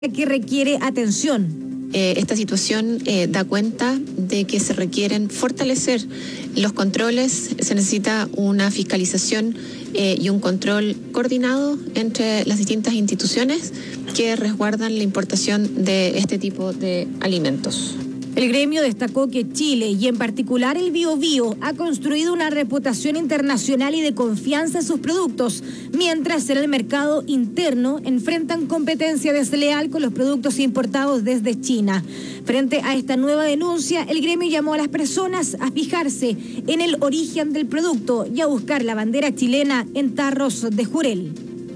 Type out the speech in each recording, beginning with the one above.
que requiere atención. Esta situación da cuenta de que se requieren fortalecer los controles, se necesita una fiscalización y un control coordinado entre las distintas instituciones que resguardan la importación de este tipo de alimentos. El gremio destacó que Chile, y en particular el Biobío, ha construido una reputación internacional y de confianza en sus productos, mientras en el mercado interno enfrentan competencia desleal con los productos importados desde China. Frente a esta nueva denuncia, el gremio llamó a las personas a fijarse en el origen del producto y a buscar la bandera chilena en tarros de jurel.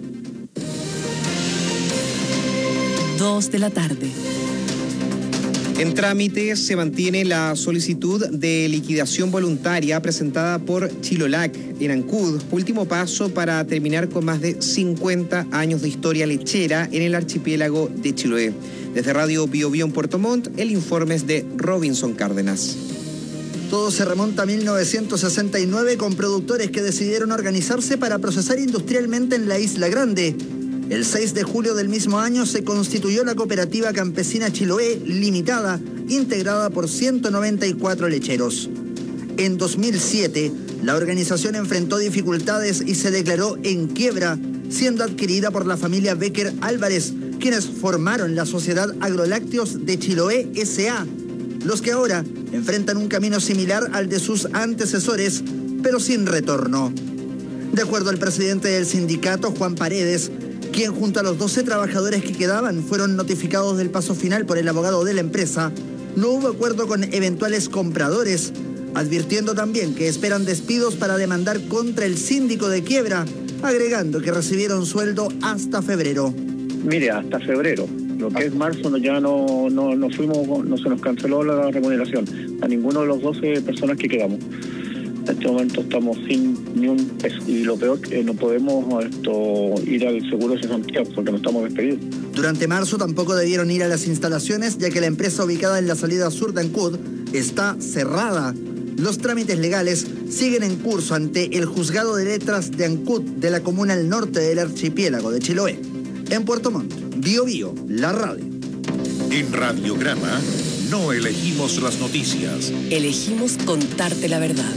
2 de la tarde. En trámite se mantiene la solicitud de liquidación voluntaria presentada por Chilolac en Ancud, último paso para terminar con más de 50 años de historia lechera en el archipiélago de Chiloé. Desde Radio Biobío en Puerto Montt, el informe es de Robinson Cárdenas. Todo se remonta a 1969 con productores que decidieron organizarse para procesar industrialmente en la Isla Grande. El 6 de julio del mismo año se constituyó la Cooperativa Campesina Chiloé Limitada, integrada por 194 lecheros. En 2007, la organización enfrentó dificultades y se declaró en quiebra, siendo adquirida por la familia Becker Álvarez, quienes formaron la Sociedad Agrolácteos de Chiloé S.A., los que ahora enfrentan un camino similar al de sus antecesores, pero sin retorno. De acuerdo al presidente del sindicato, Juan Paredes, quien junto a los 12 trabajadores que quedaban fueron notificados del paso final por el abogado de la empresa, no hubo acuerdo con eventuales compradores, advirtiendo también que esperan despidos para demandar contra el síndico de quiebra, agregando que recibieron sueldo hasta febrero. Mire, hasta febrero. Lo que es marzo ya no fuimos, no se nos canceló la remuneración a ninguno de los 12 personas que quedamos. En este momento estamos sin ni un peso y lo peor que no podemos ir al seguro de cesantía porque no estamos despedidos. Durante marzo tampoco debieron ir a las instalaciones ya que la empresa ubicada en la salida sur de Ancud está cerrada. Los trámites legales siguen en curso ante el Juzgado de Letras de Ancud de la comuna al norte del archipiélago de Chiloé. En Puerto Montt, Biobío, la radio. En Radiograma no elegimos las noticias. Elegimos contarte la verdad.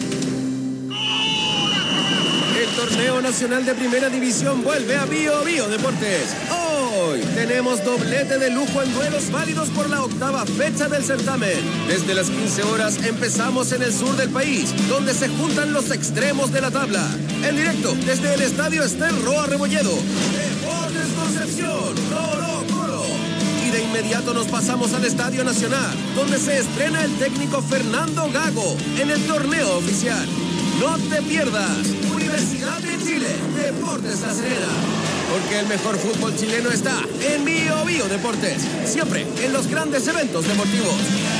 El torneo nacional de primera división vuelve a Biobío Deportes. Hoy tenemos doblete de lujo en duelos válidos por la 8ª fecha del certamen. Desde las 15 horas empezamos en el sur del país, donde se juntan los extremos de la tabla. En directo desde el estadio Ester Roa Rebolledo. Deportes Concepción, Colo Colo. Y de inmediato nos pasamos al Estadio Nacional, donde se estrena el técnico Fernando Gago en el torneo oficial. No te pierdas. Universidad de Chile, Deportes La Serena. Porque el mejor fútbol chileno está en Biobío Deportes. Siempre en los grandes eventos deportivos.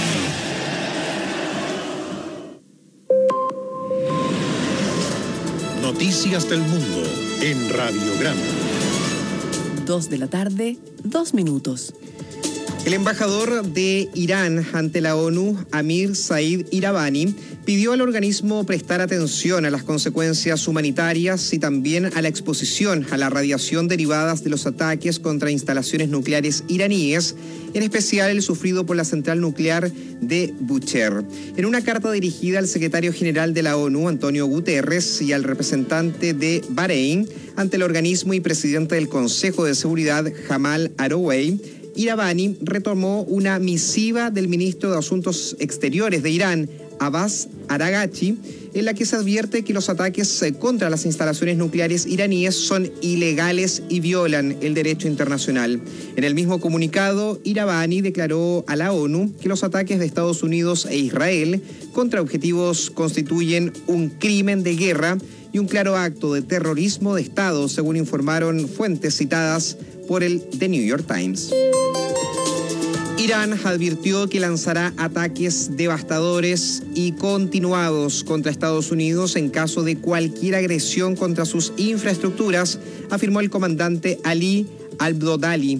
Noticias del mundo en Radiograma. 2 de la tarde, 2 minutos. El embajador de Irán ante la ONU, Amir Said Iravani, pidió al organismo prestar atención a las consecuencias humanitarias y también a la exposición a la radiación derivadas de los ataques contra instalaciones nucleares iraníes, en especial el sufrido por la central nuclear de Bushehr. En una carta dirigida al secretario general de la ONU, Antonio Guterres, y al representante de Bahrein ante el organismo y presidente del Consejo de Seguridad, Jamal Arouei, Iravani retomó una misiva del ministro de Asuntos Exteriores de Irán, Abbas Araghchi, en la que se advierte que los ataques contra las instalaciones nucleares iraníes son ilegales y violan el derecho internacional. En el mismo comunicado, Iravani declaró a la ONU que los ataques de Estados Unidos e Israel contra objetivos constituyen un crimen de guerra y un claro acto de terrorismo de Estado, según informaron fuentes citadas por el The New York Times. Irán advirtió que lanzará ataques devastadores y continuados contra Estados Unidos en caso de cualquier agresión contra sus infraestructuras, afirmó el comandante Ali Al-Bodali,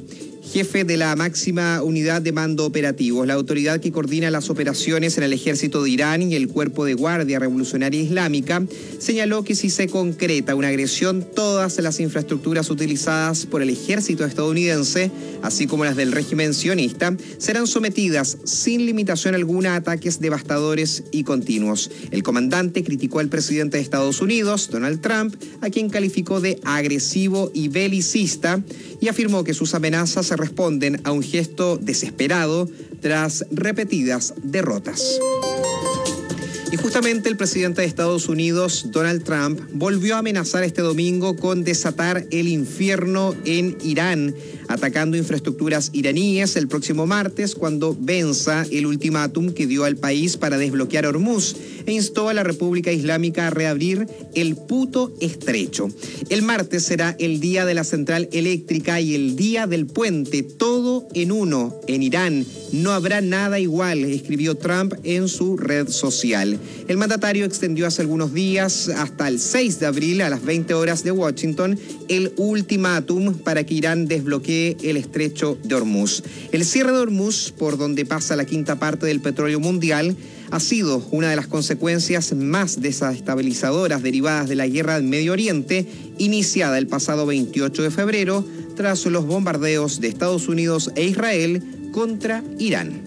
jefe de la máxima unidad de mando operativos, la autoridad que coordina las operaciones en el ejército de Irán y el cuerpo de guardia revolucionaria islámica, señaló que si se concreta una agresión, todas las infraestructuras utilizadas por el ejército estadounidense, así como las del régimen sionista, serán sometidas sin limitación alguna a ataques devastadores y continuos. El comandante criticó al presidente de Estados Unidos, Donald Trump, a quien calificó de agresivo y belicista, y afirmó que sus amenazas responden a un gesto desesperado tras repetidas derrotas. Y justamente el presidente de Estados Unidos, Donald Trump, volvió a amenazar este domingo con desatar el infierno en Irán, atacando infraestructuras iraníes el próximo martes cuando venza el ultimátum que dio al país para desbloquear Hormuz e instó a la República Islámica a reabrir el puto estrecho. El martes será el día de la central eléctrica y el día del puente, todo en uno. En Irán no habrá nada igual, escribió Trump en su red social. El mandatario extendió hace algunos días, hasta el 6 de abril a las 20 horas de Washington, el ultimátum para que Irán desbloquee el estrecho de Hormuz. El cierre de Hormuz, por donde pasa la quinta parte del petróleo mundial, ha sido una de las consecuencias más desestabilizadoras derivadas de la guerra del Medio Oriente, iniciada el pasado 28 de febrero tras los bombardeos de Estados Unidos e Israel contra Irán.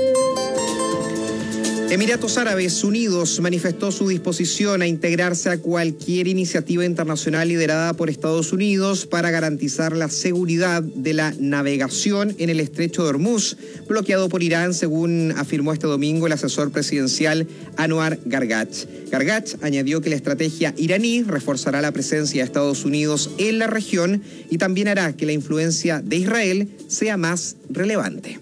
Emiratos Árabes Unidos manifestó su disposición a integrarse a cualquier iniciativa internacional liderada por Estados Unidos para garantizar la seguridad de la navegación en el estrecho de Hormuz, bloqueado por Irán, según afirmó este domingo el asesor presidencial Anwar Gargach. Gargach añadió que la estrategia iraní reforzará la presencia de Estados Unidos en la región y también hará que la influencia de Israel sea más relevante.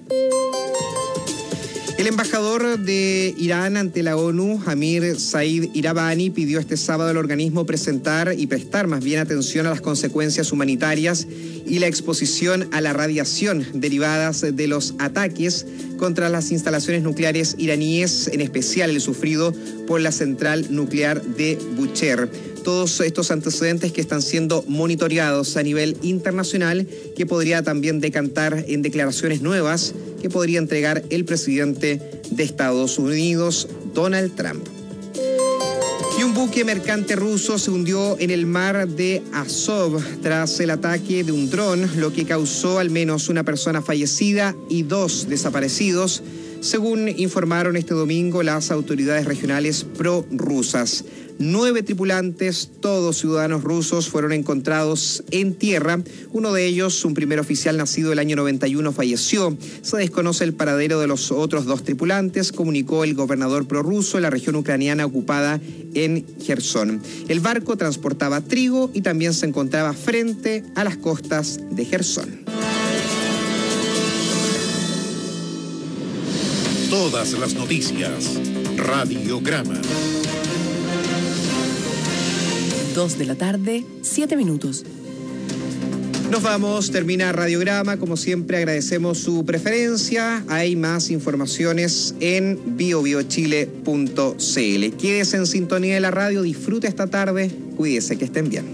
El embajador de Irán ante la ONU, Amir Said Iravani, pidió este sábado al organismo prestar más bien atención a las consecuencias humanitarias y la exposición a la radiación derivadas de los ataques contra las instalaciones nucleares iraníes, en especial el sufrido por la central nuclear de Bushehr. Todos estos antecedentes que están siendo monitoreados a nivel internacional, que podría también decantar en declaraciones nuevas que podría entregar el presidente de Estados Unidos, Donald Trump. Y un buque mercante ruso se hundió en el mar de Azov tras el ataque de un dron, lo que causó al menos una persona fallecida y 2 desaparecidos, según informaron este domingo las autoridades regionales prorrusas. 9 tripulantes, todos ciudadanos rusos, fueron encontrados en tierra. Uno de ellos, un primer oficial nacido el año 91, falleció. Se desconoce el paradero de los otros 2 tripulantes, comunicó el gobernador prorruso en la región ucraniana ocupada en Jersón. El barco transportaba trigo y también se encontraba frente a las costas de Jersón. Todas las noticias. Radiograma. 2 de la tarde, 7 minutos. Nos vamos, termina Radiograma. Como siempre, agradecemos su preferencia. Hay más informaciones en biobiochile.cl. Quédese en sintonía de la radio, disfrute esta tarde, cuídese, que estén bien.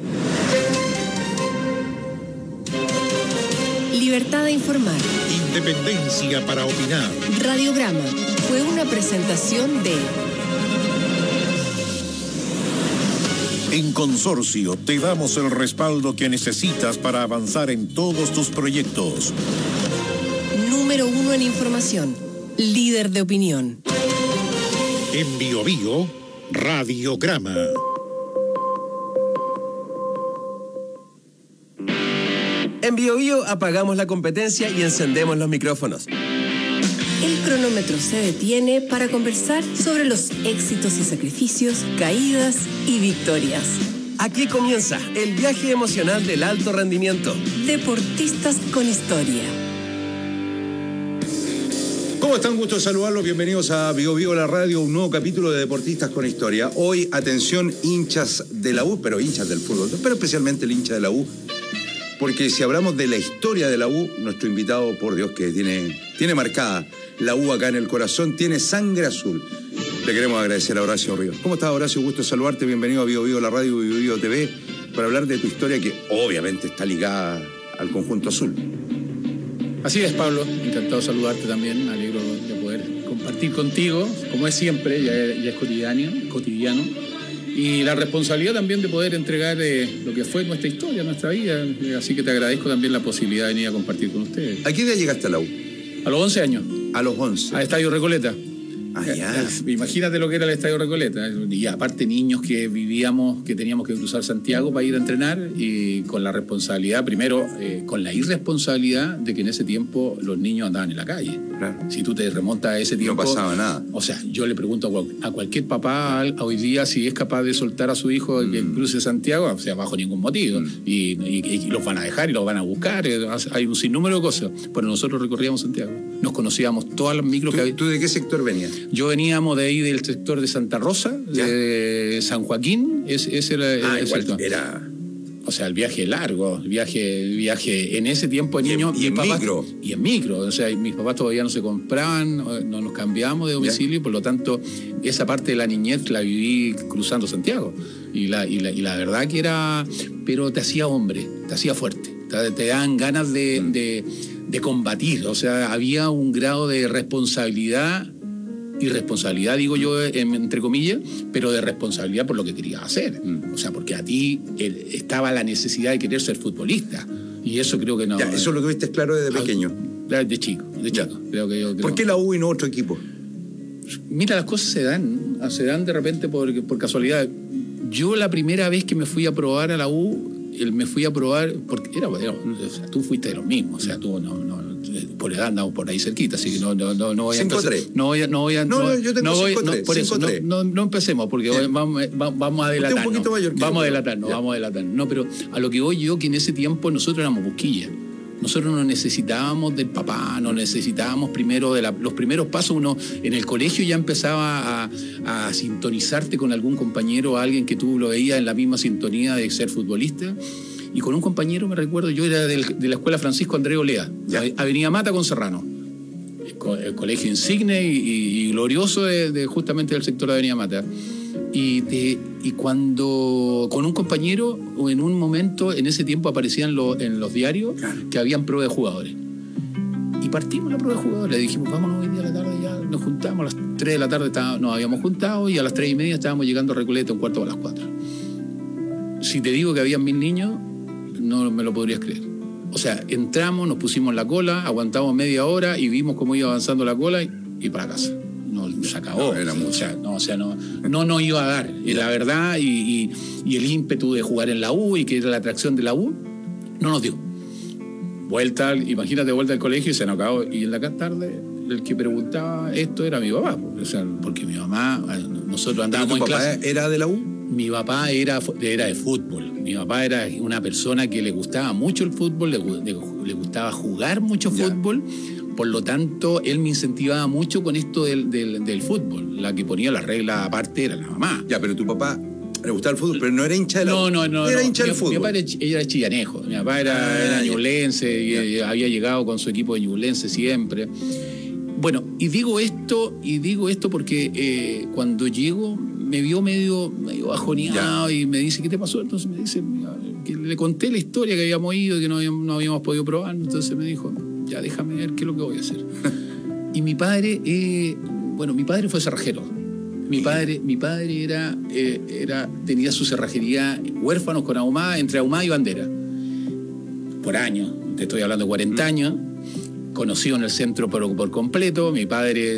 Libertad de informar. Independencia para opinar. Radiograma fue una presentación de... En Consorcio te damos el respaldo que necesitas para avanzar en todos tus proyectos. Número 1 en información. Líder de opinión. En BioBio, Radiograma. En BioBio apagamos la competencia y encendemos los micrófonos. El cronómetro se detiene para conversar sobre los éxitos y sacrificios, caídas y victorias. Aquí comienza el viaje emocional del alto rendimiento. Deportistas con historia. ¿Cómo están? Gusto de saludarlos. Bienvenidos a BioBio la radio, un nuevo capítulo de Deportistas con Historia. Hoy, atención, hinchas de la U, pero hinchas del fútbol, pero especialmente el hincha de la U. Porque si hablamos de la historia de la U, nuestro invitado, por Dios, que tiene marcada la U acá en el corazón, tiene sangre azul. Le queremos agradecer a Horacio Ríos. ¿Cómo estás, Horacio? Gusto de saludarte. Bienvenido a BioBio la radio, BioBio TV, para hablar de tu historia que obviamente está ligada al conjunto azul. Así es, Pablo, encantado de saludarte también, me alegro de poder compartir contigo, como es siempre, ya es cotidiano, y la responsabilidad también de poder entregar lo que fue nuestra historia, nuestra vida, así que te agradezco también la posibilidad de venir a compartir con ustedes. ¿A qué edad llegaste a la U? A los 11 años. A los 11. Al Estadio Recoleta. Ah, ya. Imagínate lo que era el Estadio Recoleta. Y aparte niños que vivíamos, que teníamos que cruzar Santiago para ir a entrenar y con la responsabilidad, primero, con la irresponsabilidad de que en ese tiempo los niños andaban en la calle. Claro. Si tú te remontas a ese tiempo... No pasaba nada. O sea, yo le pregunto a cualquier papá hoy día si es capaz de soltar a su hijo que cruce Santiago, o sea, bajo ningún motivo. Y los van a dejar y los van a buscar. Hay un sinnúmero de cosas. Pero nosotros recorríamos Santiago. Nos conocíamos todas las micros que había. ¿Tú de qué sector venías? Yo veníamos de ahí del sector de Santa Rosa, de San Joaquín, ese era el sector. O sea, el viaje largo, el viaje en ese tiempo de niños. Y en micro. Y en micro, o sea, mis papás todavía no se compraban, no nos cambiamos de domicilio, por lo tanto, esa parte de la niñez la viví cruzando Santiago. Y la verdad que era, pero te hacía hombre, te hacía fuerte, te dan ganas de combatir, o sea, había un grado de responsabilidad, irresponsabilidad digo yo entre comillas, pero de responsabilidad por lo que querías hacer, o sea, porque a ti estaba la necesidad de querer ser futbolista, y eso creo que no... Ya, eso lo tuviste claro desde pequeño. De chico. Creo. ¿Por qué la U y no otro equipo? Mira, las cosas se dan de repente por casualidad. Yo la primera vez que me fui a probar a la U, me fui a probar, porque o sea, tú fuiste de los mismos, o sea, tú por edad andamos por ahí cerquita, así que no voy a empezar. Yo tengo 5'3". No empecemos, porque vamos a delatarnos. Un poquito mayor. Vamos a delatarnos. No, pero a lo que voy yo, que en ese tiempo nosotros éramos busquillas. Nosotros no necesitábamos del papá, no necesitábamos primero los primeros pasos. Uno en el colegio ya empezaba a sintonizarte con algún compañero o alguien que tú lo veías en la misma sintonía de ser futbolista. Y con un compañero, me recuerdo, yo era de la escuela Francisco Andrés Olea, Avenida Mata con Serrano. El colegio insigne y glorioso justamente del sector de Avenida Mata. Y cuando con un compañero, o en un momento, en ese tiempo aparecían en los diarios que habían prueba de jugadores. Y partimos la prueba de jugadores. Le dijimos, vámonos hoy día a la tarde, ya nos juntamos. A las 3 de la tarde nos habíamos juntado y a las 3:30 estábamos llegando a Recoleta, un cuarto a las 4. Si te digo que habían 1000 niños, no me lo podrías creer. O sea, entramos, nos pusimos en la cola, aguantamos media hora y vimos cómo iba avanzando la cola y para casa. No, se acabó. No nos iba a dar. La verdad, y el ímpetu de jugar en la U y que era la atracción de la U, no nos dio. Imagínate, vuelta al colegio y se nos acabó. Y en la tarde, el que preguntaba esto era mi papá. O sea, porque mi mamá, nosotros andábamos en clase. ¿Era de la U? Mi papá era de fútbol. Mi papá era una persona que le gustaba mucho el fútbol, le gustaba jugar mucho fútbol. Por lo tanto, él me incentivaba mucho con esto del fútbol. La que ponía las reglas aparte era la mamá. Ya, pero tu papá le gustaba el fútbol, pero no era hincha de la U. No. Era hincha del fútbol. Mi papá era chillanejo. Mi papá era ñublense y había llegado con su equipo de ñublense siempre. Bueno, y digo esto porque cuando llego me vio medio bajoneado y me dice, ¿qué te pasó? Entonces me dice, que le conté la historia que habíamos ido y que no habíamos podido probar. Entonces me dijo, ya déjame ver qué es lo que voy a hacer. Y mi padre, mi padre fue cerrajero. Mi padre tenía su cerrajería huérfanos con Ahumada, entre Ahumada y Bandera. Por años, te estoy hablando de 40 años, conocido en el centro por completo. Mi padre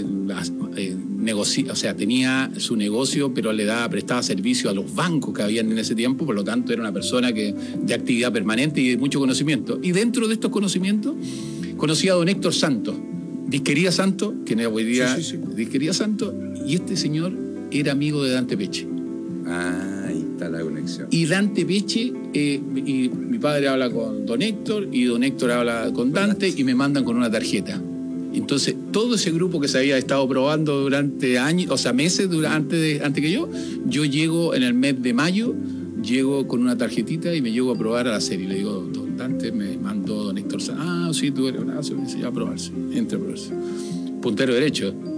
tenía su negocio, pero prestaba servicio a los bancos que habían en ese tiempo, por lo tanto era una persona de actividad permanente y de mucho conocimiento. Y dentro de estos conocimientos conocí a don Héctor Santos, Disquería Santos, que hoy día Disquería Santos, y este señor era amigo de Dante Peche. Ahí está la conexión. Y Dante Peche, y mi padre habla con don Héctor, y don Héctor habla con Dante, y me mandan con una tarjeta. Entonces, todo ese grupo que se había estado probando durante años, o sea, meses antes que yo llego en el mes de mayo, llego con una tarjetita y me llego a probar a la serie. Le digo, don Dante me mandó don Héctor Santos. Sí, tú eres Horacio, me dice, ya a probarse. Entra a probarse. Puntero derecho.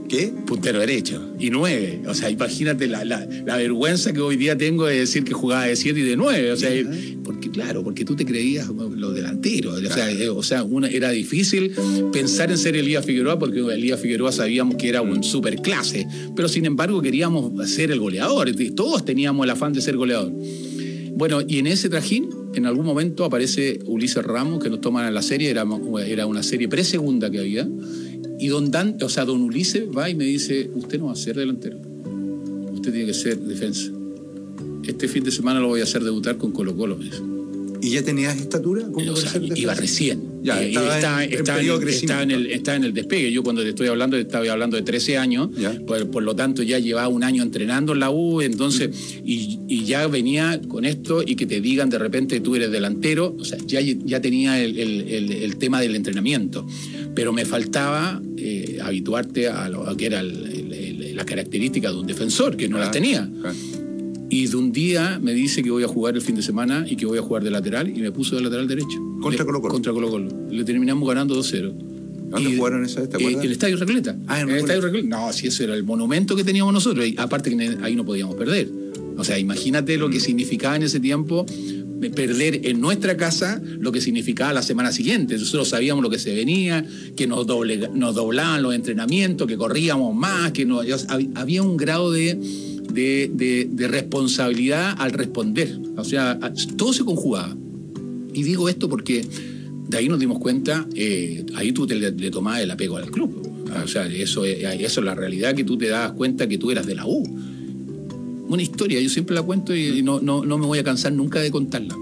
¿Qué? Puntero derecho. Y 9. O sea, imagínate la vergüenza que hoy día tengo de decir que jugaba de 7 y de 9. O sea, porque tú te creías los delanteros. O sea, era difícil pensar en ser Elías Figueroa, porque Elías Figueroa sabíamos que era un superclase. Pero sin embargo queríamos ser el goleador. Todos teníamos el afán de ser goleador. Bueno, y en ese trajín, en algún momento aparece Ulises Ramos, que nos toman a la serie. Era una serie pre-segunda que había. Y don Ulises va y me dice: usted no va a ser delantero, usted tiene que ser defensa. Este fin de semana lo voy a hacer debutar con Colo-Colo, me dice. ¿Y ya tenías estatura? Iba recién. Ya, estaba en el despegue. Yo cuando te estoy hablando, estaba hablando de 13 años, por lo tanto ya llevaba un año entrenando en la U, entonces, y ya venía con esto, y que te digan de repente tú eres delantero, o sea, ya tenía el tema del entrenamiento, pero me faltaba habituarte a lo que era la característica de un defensor, que no las tenía. Y de un día me dice que voy a jugar el fin de semana y que voy a jugar de lateral, y me puso de lateral derecho. ¿Contra Colo-Colo? Contra Colo-Colo. Le terminamos ganando 2-0. ¿Dónde jugaron esa vez? ¿Te acuerdas? El Estadio Recoleta. En el Estadio Recoleta. No, si eso era el monumento que teníamos nosotros. Y aparte que ahí no podíamos perder. O sea, imagínate lo que significaba en ese tiempo perder en nuestra casa, lo que significaba la semana siguiente. Nosotros sabíamos lo que se venía, que nos doblaban los entrenamientos, que corríamos más, que había un grado de responsabilidad al responder. O sea, todo se conjugaba. Y digo esto porque de ahí nos dimos cuenta, ahí tú le tomabas el apego al club. O sea, eso es la realidad, que tú te das cuenta que tú eras de la U. Una historia, yo siempre la cuento y no me voy a cansar nunca de contarla.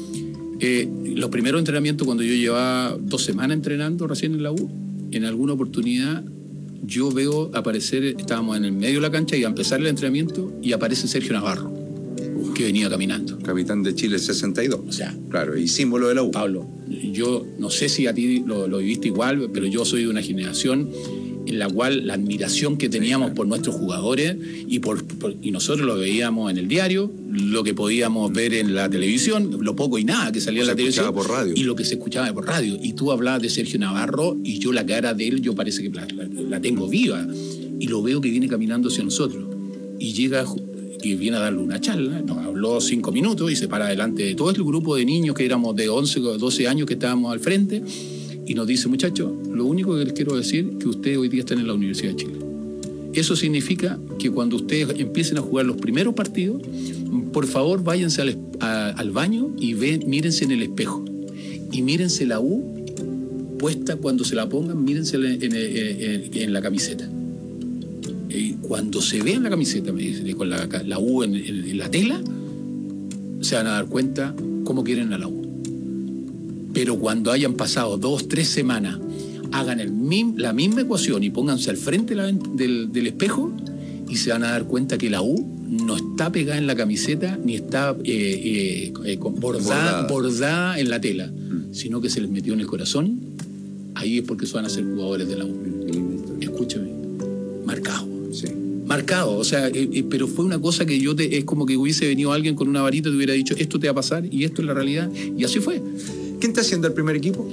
Los primeros entrenamientos, cuando yo llevaba 2 semanas entrenando recién en la U, en alguna oportunidad yo veo aparecer, estábamos en el medio de la cancha y a empezar el entrenamiento, y aparece Sergio Navarro, que venía caminando. Capitán de Chile 62. O sea, claro, y símbolo de la U. Pablo, yo no sé si a ti lo viviste igual, pero yo soy de una generación en la cual la admiración que teníamos por nuestros jugadores, y nosotros lo veíamos en el diario, lo que podíamos ver en la televisión, lo poco y nada que salía en la televisión, por radio. Y lo que se escuchaba por radio. Y tú hablabas de Sergio Navarro, y yo la cara de él, yo parece que la tengo viva, y lo veo que viene caminando hacia nosotros, y llega, que viene a darle una charla, nos habló 5 minutos y se para delante de todo el grupo de niños que éramos de 11 o 12 años que estábamos al frente, y nos dice: muchachos, lo único que les quiero decir es que ustedes hoy día están en la Universidad de Chile. Eso significa que cuando ustedes empiecen a jugar los primeros partidos, por favor váyanse al baño y mírense en el espejo. Y mírense la U puesta, cuando se la pongan, mírense en la camiseta. Y cuando se vean la camiseta, me dice, con la U en la tela, se van a dar cuenta cómo quieren a la U. Pero cuando hayan pasado 2, 3 semanas, hagan la misma ecuación y pónganse al frente del espejo, y se van a dar cuenta que la U no está pegada en la camiseta ni está bordada en la tela, sino que se les metió en el corazón. Ahí es porque van a ser jugadores de la U. Escúchame, marcado. Sí. Marcado, o sea, pero fue una cosa que es como que hubiese venido alguien con una varita y te hubiera dicho: esto te va a pasar y esto es la realidad, y así fue. ¿Quién está haciendo el primer equipo?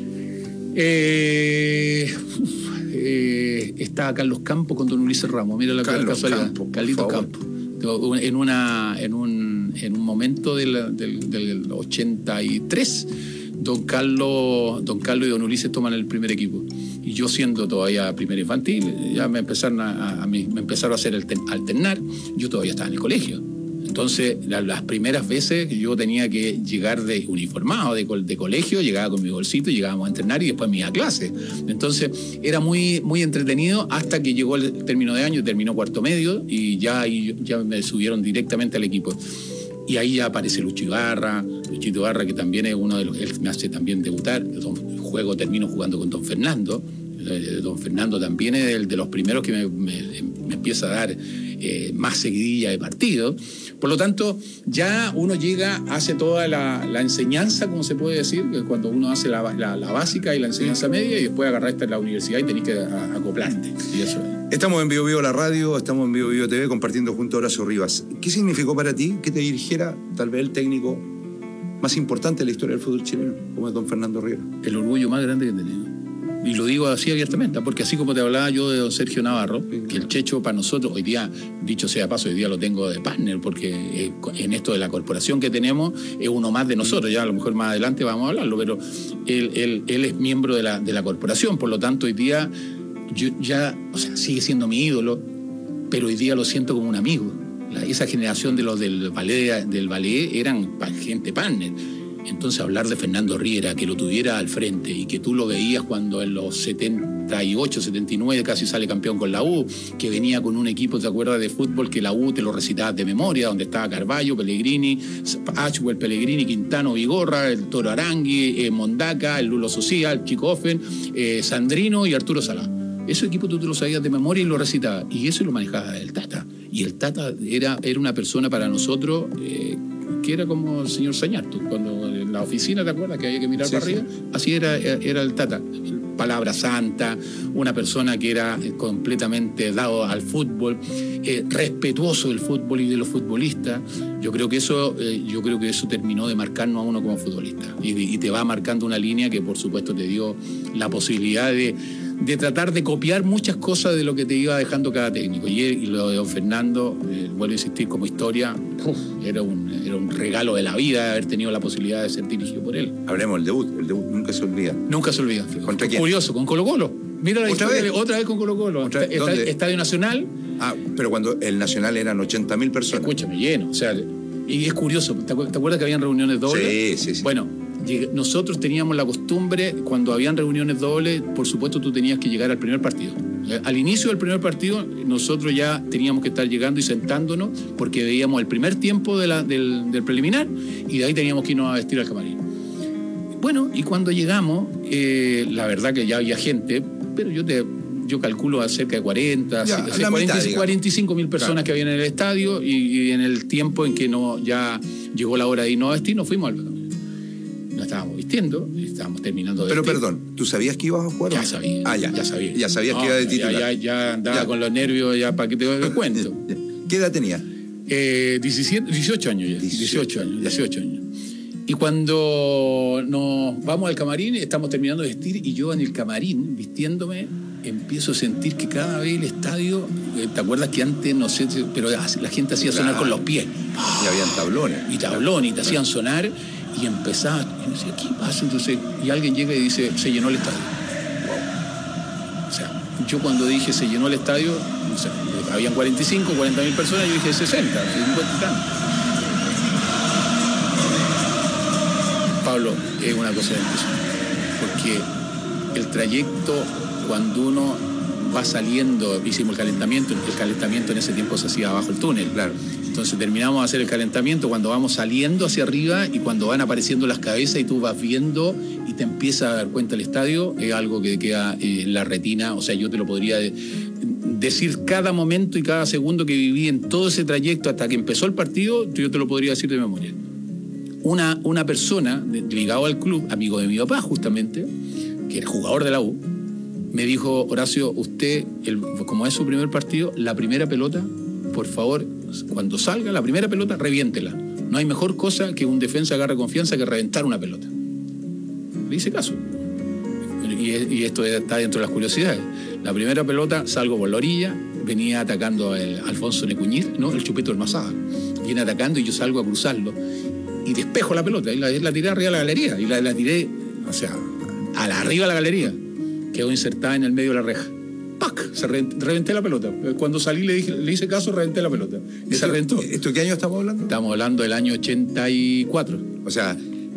Estaba Carlos Campos con don Ulises Ramos. Mira la casualidad. Carlitos Campos. En un momento del 83, don Carlos y don Ulises toman el primer equipo. Y yo, siendo todavía primer infantil, ya me empezaron a hacer alternar. Yo todavía estaba en el colegio. Entonces, las primeras veces yo tenía que llegar de uniformado de colegio, llegaba con mi bolsito, llegábamos a entrenar y después me iba a clase. Entonces, era muy, muy entretenido hasta que llegó el término de año, terminó cuarto medio, y ya me subieron directamente al equipo. Y ahí ya aparece Luchito Ibarra, que también es uno de los que me hace también debutar. Termino jugando con don Fernando. Don Fernando también es de los primeros que me empieza a dar más seguidilla de partido. Por lo tanto, ya uno hace toda la enseñanza, como se puede decir, cuando uno hace la básica y la enseñanza media, y después agarraste a la universidad y tenés que acoplarte. Y eso es. Estamos en Bio Bio la radio, estamos en Bio Bio TV compartiendo junto a Horacio Rivas. ¿Qué significó para ti que te dirigiera tal vez el técnico más importante de la historia del fútbol chileno, como es don Fernando Riera? El orgullo más grande que he tenido. Y lo digo así abiertamente, porque así como te hablaba yo de don Sergio Navarro, que el Checho para nosotros, hoy día, dicho sea de paso, hoy día lo tengo de partner, porque en esto de la corporación que tenemos, es uno más de nosotros, ya a lo mejor más adelante vamos a hablarlo, pero él es miembro de la corporación, por lo tanto hoy día, yo ya, o sea, sigue siendo mi ídolo, pero hoy día lo siento como un amigo. Esa generación de los del ballet eran gente partner. Entonces hablar de Fernando Riera, que lo tuviera al frente y que tú lo veías cuando en los 78, 79 casi sale campeón con la U, que venía con un equipo, ¿te acuerdas?, de fútbol que la U te lo recitabas de memoria, donde estaba Carballo, Pellegrini, Ashwell, Pellegrini, Quintano, Vigorra, el Toro Arangui, Mondaca, el Lulo Socia, el Chico Offen, Sandrino y Arturo Salá. Ese equipo tú te lo sabías de memoria y lo recitabas, y eso lo manejaba el Tata. Y el Tata era una persona para nosotros que era como el señor Sañartu, cuando en la oficina, ¿te acuerdas?, que había que mirar para arriba. Así era el Tata. Palabra santa, una persona que era completamente dado al fútbol, respetuoso del fútbol y de los futbolistas. Yo creo que eso terminó de marcarnos a uno como futbolista. Y te va marcando una línea que, por supuesto, te dio la posibilidad de tratar de copiar muchas cosas de lo que te iba dejando cada técnico. Y lo de don Fernando, vuelvo a insistir, como historia, era un regalo de la vida haber tenido la posibilidad de ser dirigido por él. Hablemos del debut. El debut nunca se olvida. Nunca se olvida. ¿Contra quién? Curioso, con Colo-Colo. Mira la historia, otra vez con Colo-Colo. Estadio Nacional. Ah, pero cuando el Nacional eran 80.000 personas. Escúchame, lleno. O sea, y es curioso. ¿Te acuerdas que habían reuniones dobles? Sí. Bueno, nosotros teníamos la costumbre, cuando habían reuniones dobles, por supuesto tú tenías que llegar al primer partido. Al inicio del primer partido, nosotros ya teníamos que estar llegando y sentándonos, porque veíamos el primer tiempo del preliminar, y de ahí teníamos que irnos a vestir al camarín. Bueno, y cuando llegamos, la verdad que ya había gente, pero yo calculo a cerca de 45.000 personas, claro, que habían en el estadio, y en el tiempo en que ya llegó la hora de irnos a vestir, nos fuimos al camarín. Nos estábamos vistiendo, estábamos terminando de Pero vestir. Perdón, ¿tú sabías que ibas a jugar? Ya sabía. Ya sabía. Ya sabías que No, iba de titular. Ya andaba con los nervios, ya para que te cuento. ¿Qué edad tenía? 18 años ya. 18 años. Y cuando nos vamos al camarín, estamos terminando de vestir, y yo en el camarín, vistiéndome, empiezo a sentir que cada vez el estadio, ¿te acuerdas que antes, no sé, pero la gente hacía sonar con los pies? Y habían tablones. Y te hacían sonar, y empezaba, y yo decía, ¿qué pasa? Entonces, y alguien llega y dice, se llenó el estadio. Wow. O sea, yo cuando dije se llenó el estadio, o sea, habían 40.000 personas, yo dije 60, 50 y tantos. Pablo, es una cosa de impresión, porque el trayecto, cuando uno va saliendo, hicimos el calentamiento en ese tiempo se hacía bajo el túnel. Claro. Entonces terminamos de hacer el calentamiento cuando vamos saliendo hacia arriba, y cuando van apareciendo las cabezas y tú vas viendo y te empiezas a dar cuenta el estadio, es algo que queda en la retina. O sea, yo te lo podría decir cada momento y cada segundo que viví en todo ese trayecto hasta que empezó el partido, yo te lo podría decir de memoria. Una persona ligado al club, amigo de mi papá justamente, que era jugador de la U, me dijo, Horacio, usted, como es su primer partido, la primera pelota, por favor, cuando salga la primera pelota, reviéntela. No hay mejor cosa que un defensa agarre confianza que reventar una pelota. Le hice caso. Y esto está dentro de las curiosidades. La primera pelota, salgo por la orilla, venía atacando el Alfonso Necuñiz, ¿no? El Chupito del Masada. Viene atacando y yo salgo a cruzarlo. Y despejo la pelota, y la tiré arriba de la galería. Y la tiré, o sea, arriba de la galería. Quedó insertada en el medio de la reja. ¡Pac! Reventé la pelota. Cuando salí le hice caso, reventé la pelota. Y se reventó. ¿Esto qué año estamos hablando? Estamos hablando del año 84. O sea,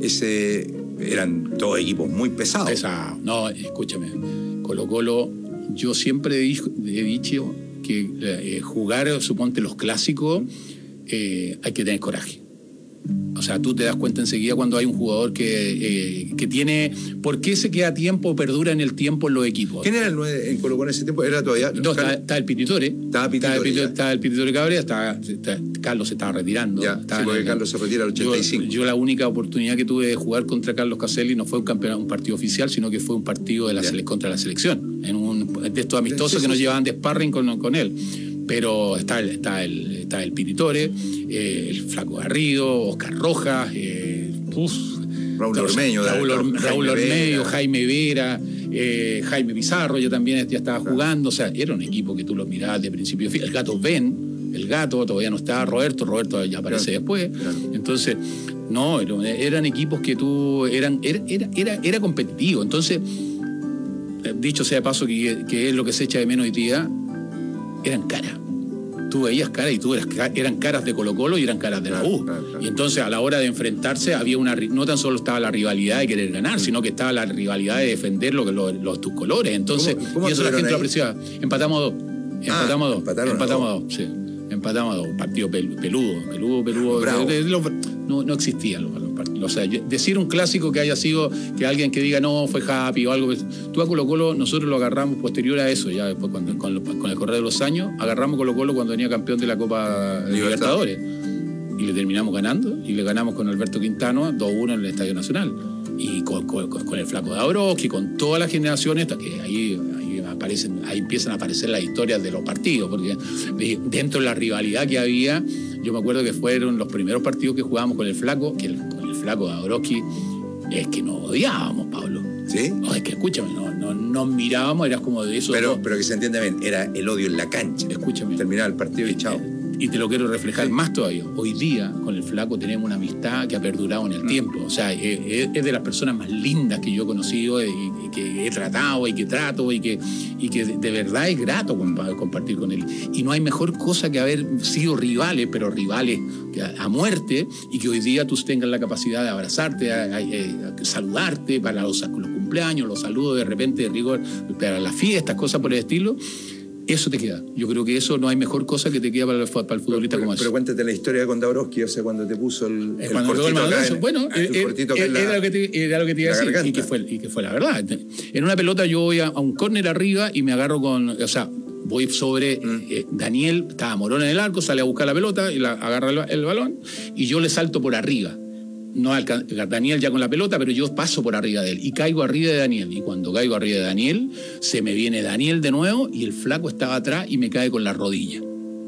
eran todos equipos muy pesados. No, escúchame. Colo-Colo, yo siempre he dicho que jugar, suponte, los clásicos, hay que tener coraje. O sea, tú te das cuenta enseguida cuando hay un jugador que tiene... ¿Por qué se queda tiempo, perdura en el tiempo en los equipos? ¿Quién era el 9 en Colo-Colo en ese tiempo? ¿Era todavía...? No, está el Pititore. Estaba el Pititore Cabrera, Carlos se estaba retirando. Porque Carlos se retira al 85. Yo la única oportunidad que tuve de jugar contra Carlos Caselli no fue un partido oficial, sino que fue un partido contra la selección, en un texto amistoso que nos llevaban de sparring con él. Pero está el Pititore, el Flaco Garrido, Oscar Rojas, Raúl Ormeño, Jaime Vera, Jaime Pizarro ya también ya estaba jugando, o sea, era un equipo que tú lo mirabas de principio a fin. El Gato Ben, el Gato todavía no estaba, Roberto ya aparece después. Entonces, no, eran equipos que era competitivo. Entonces, dicho sea de paso que es lo que se echa de menos hoy día, eran caras. Tú veías caras y eran caras de Colo-Colo y eran caras de la U. Y entonces a la hora de enfrentarse había no tan solo estaba la rivalidad de querer ganar, sino que estaba la rivalidad de defender tus colores. Entonces, ¿Cómo y eso la gente ahí? lo apreciaba. Empatamos a 2. Sí. Empatamos a 2. Partido peludo. No existían los partidos. O sea, decir un clásico que haya sido que alguien que diga no, fue Happy o algo. Tú a Colo-Colo, nosotros lo agarramos posterior a eso, ya después con el correr de los años, agarramos Colo-Colo cuando venía campeón de la Copa Libertadores. Y le terminamos ganando, y le ganamos con Alberto Quintano 2-1 en el Estadio Nacional. Y con el Flaco Dabrowski, con todas las generaciones, que ahí empiezan a aparecer las historias de los partidos, porque dentro de la rivalidad que había, yo me acuerdo que fueron los primeros partidos que jugábamos con el Flaco, con el Flaco Dabrowski, es que nos odiábamos, Pablo. ¿Sí? No, es que escúchame, nos mirábamos, eras como de eso. Pero que se entienda bien, era el odio en la cancha. Escúchame. Terminaba el partido y chao. Y te lo quiero reflejar más todavía. Hoy día, con el Flaco, tenemos una amistad que ha perdurado en el tiempo. O sea, es de las personas más lindas que yo he conocido y que he tratado y que trato y que de verdad es grato compartir con él. Y no hay mejor cosa que haber sido rivales, pero rivales a muerte, y que hoy día tú tengas la capacidad de abrazarte, saludarte para los cumpleaños, los saludos de repente de rigor para las fiestas, cosas por el estilo. Eso te queda. Yo creo que eso no hay mejor cosa que te queda para el futbolista como eso. Pero cuéntate la historia con Dabrowski, o sea, cuando te puso el cortito acá. Bueno, era lo que te iba a decir, y que fue la verdad. En una pelota yo voy a un córner arriba y me agarro voy sobre Daniel, estaba Morón en el arco, sale a buscar la pelota y agarra el balón, y yo le salto por arriba. No Daniel ya con la pelota, pero yo paso por arriba de él y caigo arriba de Daniel. Y cuando caigo arriba de Daniel, se me viene Daniel de nuevo y el Flaco estaba atrás y me cae con la rodilla.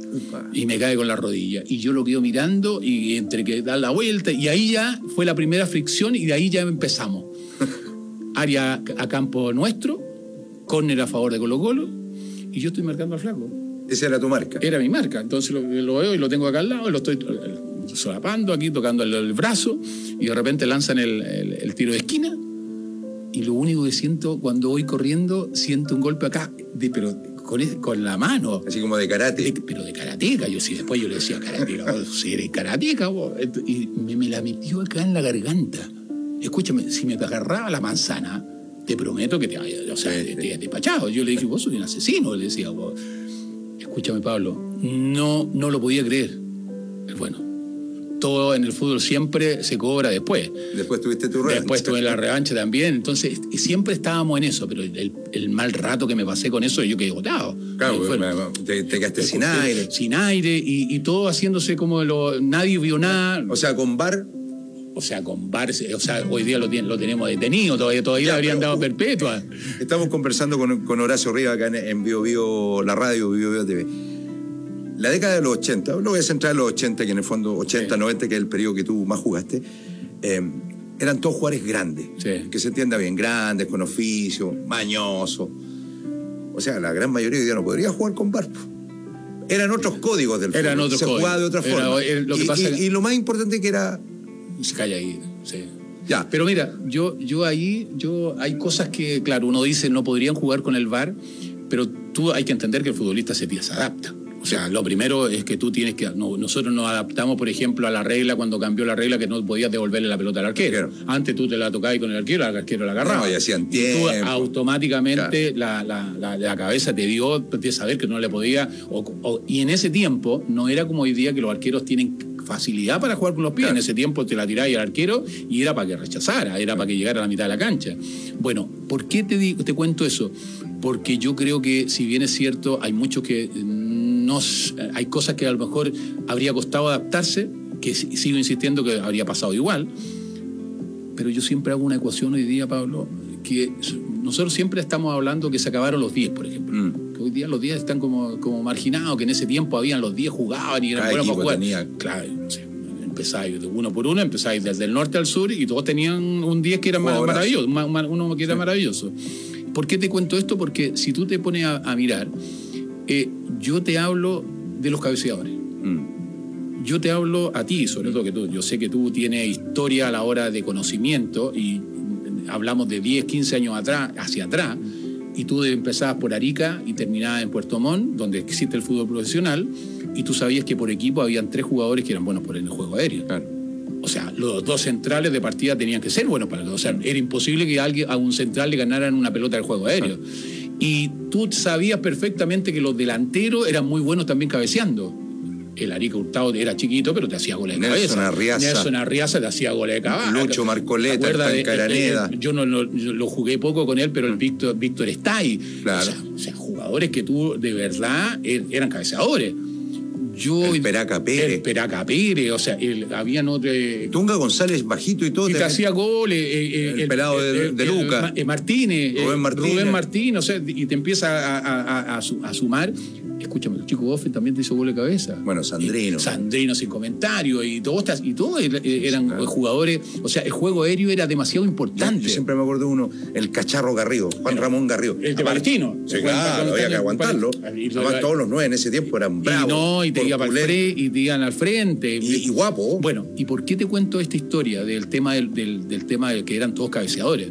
Y yo lo quedo mirando y entre que da la vuelta, y ahí ya fue la primera fricción y de ahí ya empezamos. Área a campo nuestro, córner a favor de Colo-Colo, y yo estoy marcando al Flaco. ¿Esa era tu marca? Era mi marca. Entonces lo veo y lo tengo acá al lado, lo estoy solapando aquí, tocando el brazo, y de repente lanzan el tiro de esquina, y lo único que siento cuando voy corriendo, siento un golpe acá, pero con la mano. Así como de karate. Pero de karateca. Después yo le decía karateca, si eres karateca, y me la metió acá en la garganta. Escúchame, si me agarraba la manzana, te prometo que te despachado. Yo le dije, vos sos un asesino, le decía. Escúchame, Pablo, no lo podía creer. Bueno, todo en el fútbol siempre se cobra después. Después tuviste tu revancha. Después tuve la revancha también. Entonces, siempre estábamos en eso, pero el mal rato que me pasé con eso, yo quedé agotado. Claro, te quedaste sin aire. Sin aire, y todo haciéndose como nadie vio nada. O sea, con VAR. Hoy día lo tenemos detenido, todavía le habrían dado perpetua. Estamos conversando con Horacio Rivas acá en Bio Bio, la radio Bio Bio TV. La década de los 80, lo voy a centrar en los 80, que en el fondo 80, 90, que es el periodo que tú más jugaste, eran todos jugadores grandes, que se entienda bien, grandes, con oficio, mañosos. O sea, la gran mayoría hoy día no podría jugar con VAR. Eran otros códigos del fútbol, se jugaba de otra forma. Y lo más importante que era... Se calla ahí, sí. Ya. Pero mira, yo hay cosas que, claro, uno dice no podrían jugar con el VAR, pero tú hay que entender que el futbolista se adapta. O sea, lo primero es que tú tienes que... nosotros nos adaptamos, por ejemplo, a la regla cuando cambió la regla que no podías devolverle la pelota al arquero. Antes tú te la tocabas con el arquero la agarraba. No, y hacían tiempo. Y tú automáticamente la cabeza te dio de saber que no le podía... y en ese tiempo no era como hoy día que los arqueros tienen facilidad para jugar con los pies. Claro. En ese tiempo te la tiraba al arquero y era para que rechazara, era para que llegara a la mitad de la cancha. Bueno, ¿por qué te cuento eso? Porque yo creo que, si bien es cierto, hay muchos que... hay cosas que a lo mejor habría costado adaptarse, que sigo insistiendo que habría pasado igual, pero yo siempre hago una ecuación hoy día, Pablo, que nosotros siempre estamos hablando que se acabaron los 10, por ejemplo. Que hoy día los 10 están como marginados, que en ese tiempo habían los 10 jugaban y eran buenos para jugar. Claro, sí. Empezáis de uno por uno, empezáis desde el norte al sur y todos tenían un 10 que era maravilloso, uno que era maravilloso. ¿Por qué te cuento esto? Porque si tú te pones a mirar, yo te hablo de los cabeceadores. Yo te hablo a ti, sobre todo que tú. Yo sé que tú tienes historia a la hora de conocimiento y hablamos de 10, 15 años atrás, hacia atrás, y tú empezabas por Arica y terminabas en Puerto Montt, donde existe el fútbol profesional, y tú sabías que por equipo habían 3 jugadores que eran buenos por el juego aéreo. Claro. O sea, los 2 centrales de partida tenían que ser buenos para el. O sea, era imposible que a un central le ganaran una pelota del juego aéreo. Y tú sabías perfectamente que los delanteros eran muy buenos también cabeceando. El Arica Hurtado era chiquito, pero te hacía goles de cabeza. Nelson Arriaza te hacía goles de cabeza. Lucho Marcoleta, el Caraneda. Yo lo jugué poco con él, pero el Víctor está ahí. Claro. O sea, jugadores que tú de verdad eran cabeceadores. El Peraca Pérez. O sea, habían otros. Tunga González bajito y todo. Y te hacía goles. El pelado de Luca. Rubén Martínez. O sea, y te empieza a sumar. Escúchame, el Chico Boffen también te hizo gol de cabeza. Bueno, Sandrino. Sandrino sin comentario. Y todos eran jugadores. O sea, el juego aéreo era demasiado importante. Yo siempre me acuerdo de uno, el Cacharro Garrido, Juan Ramón Garrido. El de Palestino. Sí, claro, había que aguantarlo. Además, todos los 9 en ese tiempo eran bravos. Y te iban al frente. Y guapo. Bueno, ¿y por qué te cuento esta historia del tema del tema de que eran todos cabeceadores?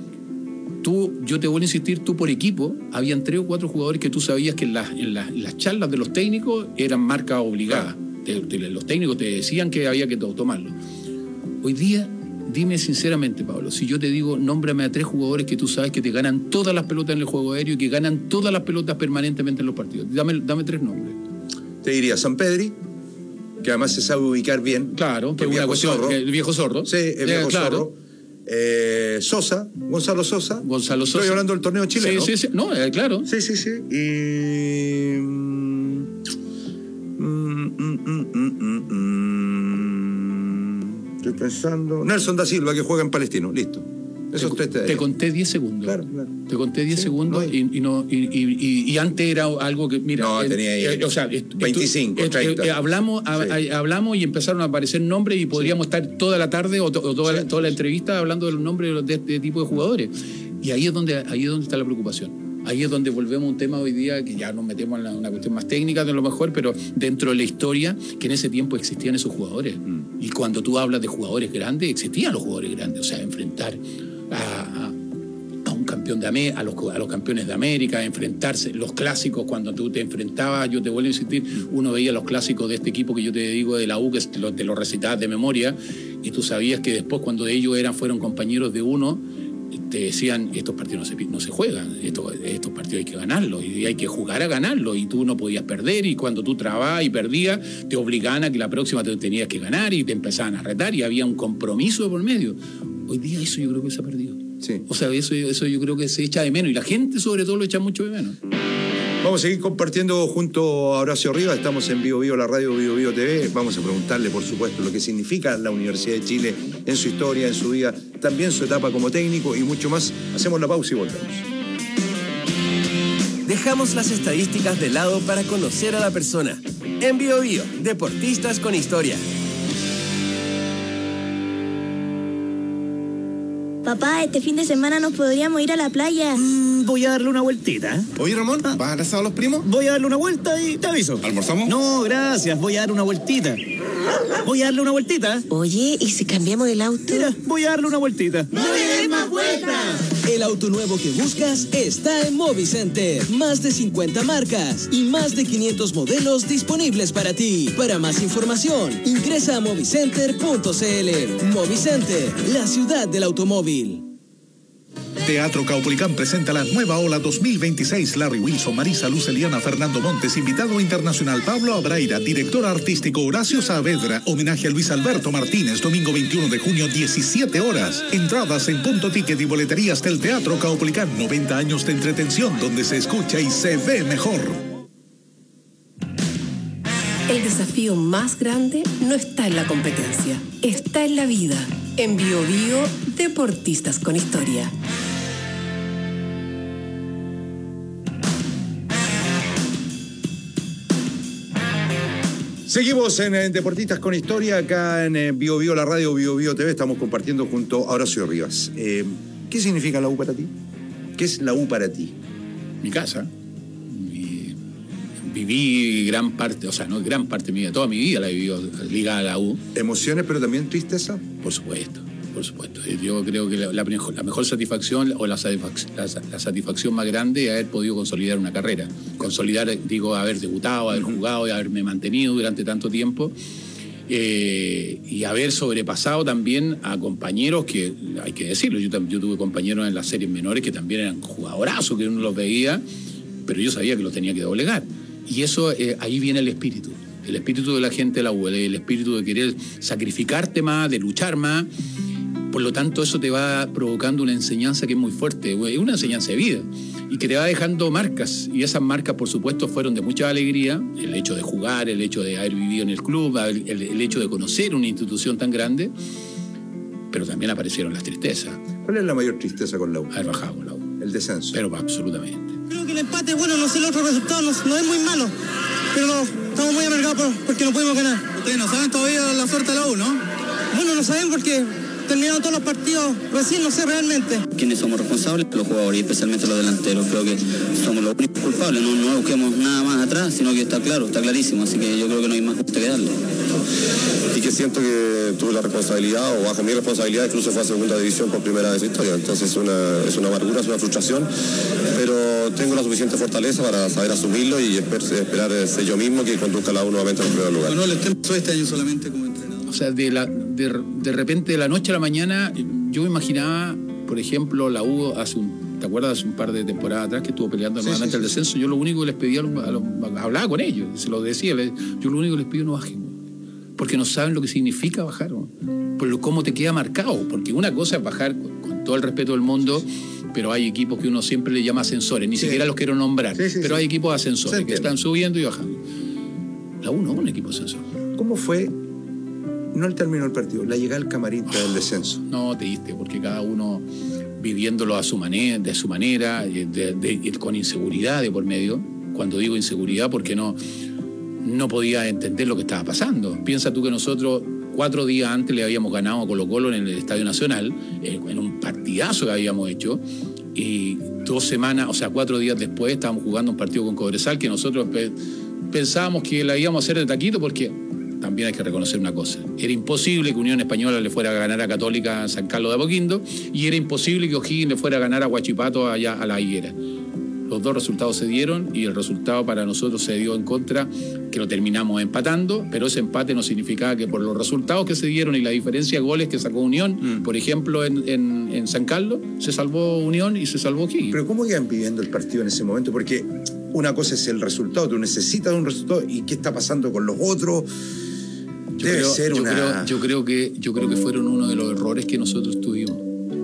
Yo te voy a insistir, tú por equipo, habían 3 o 4 jugadores que tú sabías que en las charlas de los técnicos eran marcas obligadas. Los técnicos te decían que había que tomarlo. Hoy día, dime sinceramente, Pablo, si yo te digo, nómbrame a 3 jugadores que tú sabes que te ganan todas las pelotas en el juego aéreo y que ganan todas las pelotas permanentemente en los partidos. Dame 3 nombres. Te diría San Pedri, que además se sabe ubicar bien. Claro, que es una cuestión. El viejo zorro. Sí, el viejo zorro. Sosa, Gonzalo Sosa. Estoy hablando del torneo chileno. Sí. No, claro. Sí. Y. Estoy pensando. Nelson da Silva, que juega en Palestino. Listo. Esos 3 te conté 10 segundos. Claro. Te conté 10 segundos y antes era algo que, mira... No, tenía ahí 25, 30. Hablamos y empezaron a aparecer nombres y podríamos estar toda la tarde o toda la entrevista hablando de los nombres de este tipo de jugadores. Y ahí es donde está la preocupación. Ahí es donde volvemos a un tema hoy día que ya nos metemos en una cuestión más técnica de lo mejor, pero dentro de la historia, que en ese tiempo existían esos jugadores. Y cuando tú hablas de jugadores grandes, existían los jugadores grandes. O sea, enfrentar a un campeón a los campeones de América, enfrentarse, los clásicos, cuando tú te enfrentabas, yo te vuelvo a insistir, uno veía los clásicos de este equipo que yo te digo de la U, que te lo recitabas de memoria, y tú sabías que después cuando ellos fueron compañeros de uno, te decían, estos partidos no se juegan, estos partidos hay que ganarlos, y hay que jugar a ganarlos, y tú no podías perder, y cuando tú trabajabas y perdías, te obligaban a que la próxima te tenías que ganar, y te empezaban a retar, y había un compromiso por medio. Hoy día eso yo creo que se ha perdido. Sí. O sea, eso yo creo que se echa de menos, y la gente sobre todo lo echa mucho de menos. Vamos a seguir compartiendo junto a Horacio Rivas. Estamos en Vivo Vivo, la radio Vivo Vivo TV. Vamos a preguntarle, por supuesto, lo que significa la Universidad de Chile en su historia, en su vida, también su etapa como técnico y mucho más. Hacemos la pausa y volvemos. Dejamos las estadísticas de lado para conocer a la persona. En Vivo Vivo, deportistas con historia. Papá, este fin de semana nos podríamos ir a la playa. Voy a darle una vueltita. Oye, Ramón, ¿vas a abrazar a los primos? Voy a darle una vuelta y te aviso. ¿Almorzamos? No, gracias. Voy a darle una vueltita. Oye, ¿y si cambiamos el auto? Mira, voy a darle una vueltita. ¡No le des más vueltas! El auto nuevo que buscas está en Movicenter. Más de 50 marcas y más de 500 modelos disponibles para ti. Para más información, ingresa a movicenter.cl. Movicenter, la ciudad del automóvil. Teatro Caupolicán presenta la nueva ola 2026. Larry Wilson, Marisa Luz, Eliana, Fernando Montes, invitado internacional Pablo Abraira, director artístico Horacio Saavedra, homenaje a Luis Alberto Martínez, domingo 21 de junio, 17 horas. Entradas en Punto Ticket y boleterías del Teatro Caupolicán. 90 años de entretención donde se escucha y se ve mejor. El desafío más grande no está en la competencia, está en la vida. En Bio Bio, deportistas con historia. Seguimos en Deportistas con Historia, acá en Bio Bio, la radio Bio Bio TV. Estamos compartiendo junto a Horacio Rivas. ¿Qué significa la U para ti? ¿Qué es la U para ti? Mi casa. Viví gran parte, o sea, no gran parte de mi vida, toda mi vida la he vivido ligada a la U. ¿Emociones, pero también tristeza? Por supuesto. Yo creo que la mejor satisfacción o la satisfacción más grande es haber podido consolidar una carrera. Consolidar, digo, haber debutado, haber jugado y haberme mantenido durante tanto tiempo. Y haber sobrepasado también a compañeros que, hay que decirlo, yo tuve compañeros en las series menores que también eran jugadorazos, que uno los veía, pero yo sabía que los tenía que doblegar. Y eso, ahí viene el espíritu de la gente de la U, el espíritu de querer sacrificarte más, de luchar más. Por lo tanto, eso te va provocando una enseñanza que es muy fuerte, es una enseñanza de vida, y que te va dejando marcas. Y esas marcas, por supuesto, fueron de mucha alegría, el hecho de jugar, el hecho de haber vivido en el club, el hecho de conocer una institución tan grande, pero también aparecieron las tristezas. ¿Cuál es la mayor tristeza con la U? Haber bajado con la U. El descenso. Pero absolutamente. Creo que el empate, bueno, no sé el otro resultado, no es muy malo, pero estamos muy amargados porque no pudimos ganar. Ustedes no saben todavía la suerte de la U, ¿no? Bueno, no saben porque terminaron todos los partidos recién, no sé realmente. ¿Quiénes somos responsables? Los jugadores y especialmente los delanteros. Creo que somos los únicos culpables, no busquemos nada más atrás, sino que está claro, está clarísimo, así que yo creo que no hay más que darle. Y que siento que tuve la responsabilidad, o bajo mi responsabilidad, incluso fue a segunda división por primera vez en historia. Entonces es una amargura, es una frustración, pero tengo la suficiente fortaleza para saber asumirlo y esperar ser yo mismo que conduzca a la U nuevamente en el primer lugar. Manuel, usted empezó este año solamente como entrenador. O sea, de repente, de la noche a la mañana, yo me imaginaba, por ejemplo, la U ¿te acuerdas? Hace un par de temporadas atrás que estuvo peleando nuevamente el descenso. Yo lo único que les pedía, hablaba con ellos, se lo decía, yo lo único que les pido no bajen, porque no saben lo que significa bajar, por cómo te queda marcado, porque una cosa es bajar con todo el respeto del mundo, pero hay equipos que uno siempre le llama ascensores, ni siquiera los quiero nombrar, pero hay equipos ascensores que están subiendo y bajando. La U no es un equipo ascensor. ¿Cómo fue, no el término del partido, la llegada al camarín del descenso? No, triste, porque cada uno viviéndolo de su manera, con inseguridad de por medio. Cuando digo inseguridad, porque no podía entender lo que estaba pasando. Piensa tú que nosotros 4 días antes le habíamos ganado a Colo-Colo en el Estadio Nacional, en un partidazo que habíamos hecho, y 2 semanas, o sea, 4 días después estábamos jugando un partido con Cobresal que nosotros pensábamos que la íbamos a hacer de taquito, porque también hay que reconocer una cosa: era imposible que Unión Española le fuera a ganar a Católica San Carlos de Apoquindo, y era imposible que O'Higgins le fuera a ganar a Huachipato allá a La Higuera. Los 2 resultados se dieron, y el resultado para nosotros se dio en contra, que lo terminamos empatando, pero ese empate no significaba que por los resultados que se dieron y la diferencia de goles que sacó Unión, por ejemplo, en San Carlos, se salvó Unión y se salvó O'Higgins. Pero ¿cómo iban viviendo el partido en ese momento? Porque una cosa es el resultado, tú necesitas un resultado, y ¿qué está pasando con los otros? Yo creo que fueron uno de los errores que nosotros tuvimos.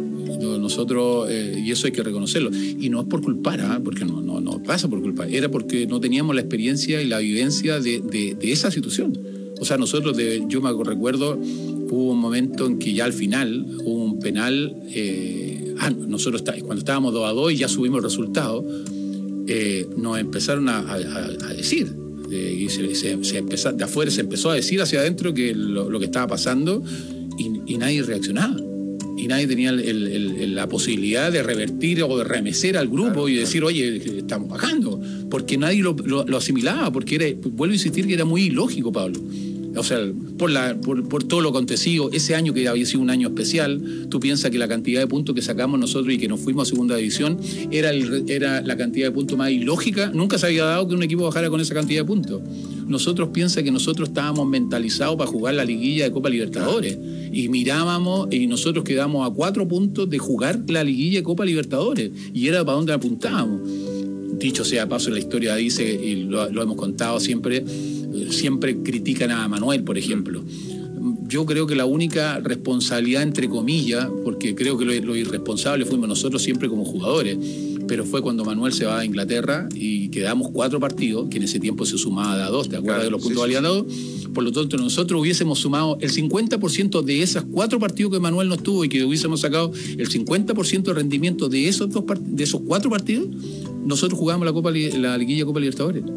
Y eso hay que reconocerlo. Y no es por culpar, porque no pasa por culpar. Era porque no teníamos la experiencia y la vivencia de esa situación. O sea, yo me recuerdo, hubo un momento en que ya al final hubo un penal. Nosotros cuando estábamos 2-2 y ya subimos el resultado, nos empezaron a decir. Y empezó, de afuera se empezó a decir hacia adentro que lo que estaba pasando, y nadie reaccionaba. Y nadie tenía la posibilidad de revertir o de remecer al grupo y decir, oye, estamos bajando. Porque nadie lo asimilaba, porque vuelvo a insistir que era muy ilógico, Pablo. O sea, por todo lo acontecido, ese año que había sido un año especial, tú piensas que la cantidad de puntos que sacamos nosotros y que nos fuimos a segunda división era la cantidad de puntos más ilógica. Nunca se había dado que un equipo bajara con esa cantidad de puntos. Nosotros piensa que nosotros estábamos mentalizados para jugar la liguilla de Copa Libertadores. Y mirábamos y nosotros quedamos a 4 puntos de jugar la liguilla de Copa Libertadores. Y era para donde apuntábamos. Dicho sea de paso, la historia dice, y lo hemos contado siempre critican a Manuel, por ejemplo. Yo creo que la única responsabilidad, entre comillas, porque creo que lo irresponsable fuimos nosotros siempre como jugadores, pero fue cuando Manuel se va a Inglaterra y quedamos 4 partidos, que en ese tiempo se sumaba de a 2, ¿te acuerdas de los puntos valían a 2? Por lo tanto, nosotros hubiésemos sumado el 50% de esos 4 partidos que Manuel no estuvo, y que hubiésemos sacado el 50% de rendimiento de esos 4 partidos, nosotros jugábamos la liguilla de Copa Libertadores.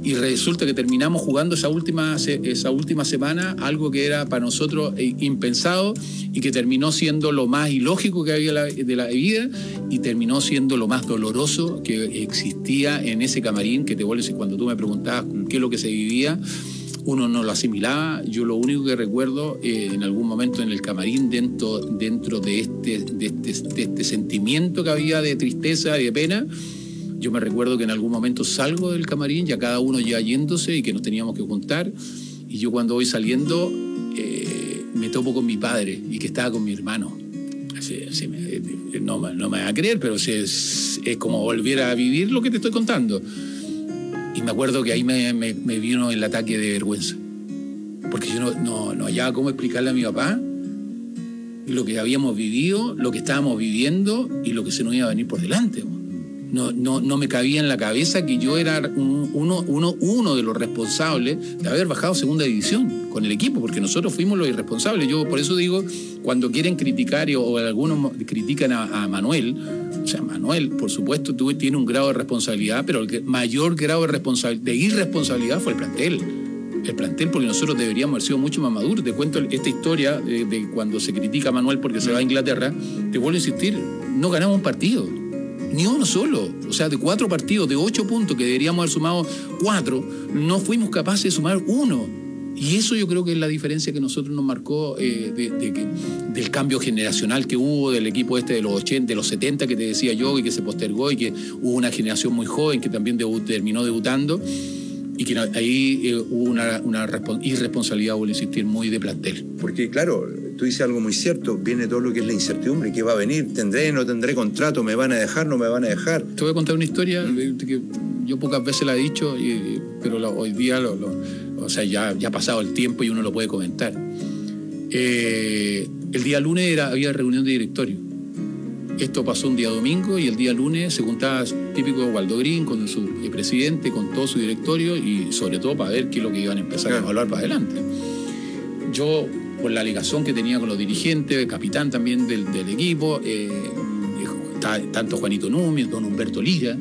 Y resulta que terminamos jugando esa última semana algo que era para nosotros impensado y que terminó siendo lo más ilógico que había de la vida y terminó siendo lo más doloroso que existía en ese camarín, que te vuelves y cuando tú me preguntabas qué es lo que se vivía, uno no lo asimilaba. Yo lo único que recuerdo en algún momento en el camarín dentro de este sentimiento que había de tristeza y de pena. Yo me recuerdo que en algún momento salgo del camarín, ya cada uno ya yéndose y que nos teníamos que juntar. Y yo cuando voy saliendo me topo con mi padre y que estaba con mi hermano. No me va a creer, pero es como volver a vivir lo que te estoy contando. Y me acuerdo que ahí me vino el ataque de vergüenza. Porque yo no hallaba cómo explicarle a mi papá lo que habíamos vivido, lo que estábamos viviendo y lo que se nos iba a venir por delante. No me cabía en la cabeza que yo era uno de los responsables de haber bajado segunda división con el equipo, porque nosotros fuimos los irresponsables. Yo por eso digo, cuando quieren criticar o algunos critican a Manuel, o sea, Manuel, por supuesto, tiene un grado de responsabilidad, pero el mayor grado de irresponsabilidad fue el plantel. El plantel, porque nosotros deberíamos haber sido mucho más maduros. Te cuento esta historia de cuando se critica a Manuel porque se va a Inglaterra. Te vuelvo a insistir, no ganamos un partido. Ni uno solo. O sea, de 4 partidos, de 8 puntos, que deberíamos haber sumado 4, no fuimos capaces de sumar 1. Y eso yo creo que es la diferencia que nosotros nos marcó del cambio generacional que hubo del equipo de los 80, de los 70 que te decía yo, y que se postergó, y que hubo una generación muy joven que también terminó debutando, y que ahí hubo una irresponsabilidad, vuelvo a insistir, muy de plantel. Porque claro, tú dices algo muy cierto, viene todo lo que es la incertidumbre, ¿qué va a venir? ¿Tendré, no tendré contrato? ¿Me van a dejar, no me van a dejar? Te voy a contar una historia que yo pocas veces la he dicho, pero hoy día o sea, ya ha pasado el tiempo y uno lo puede comentar. El día lunes había reunión de directorio. Esto pasó un día domingo y el día lunes se juntaba típico Waldo Green con su presidente, con todo su directorio y sobre todo para ver qué es lo que iban a empezar a evaluar para adelante. Yo, por la ligación que tenía con los dirigentes, el capitán también del equipo, tanto Juanito Núñez, don Humberto Lira,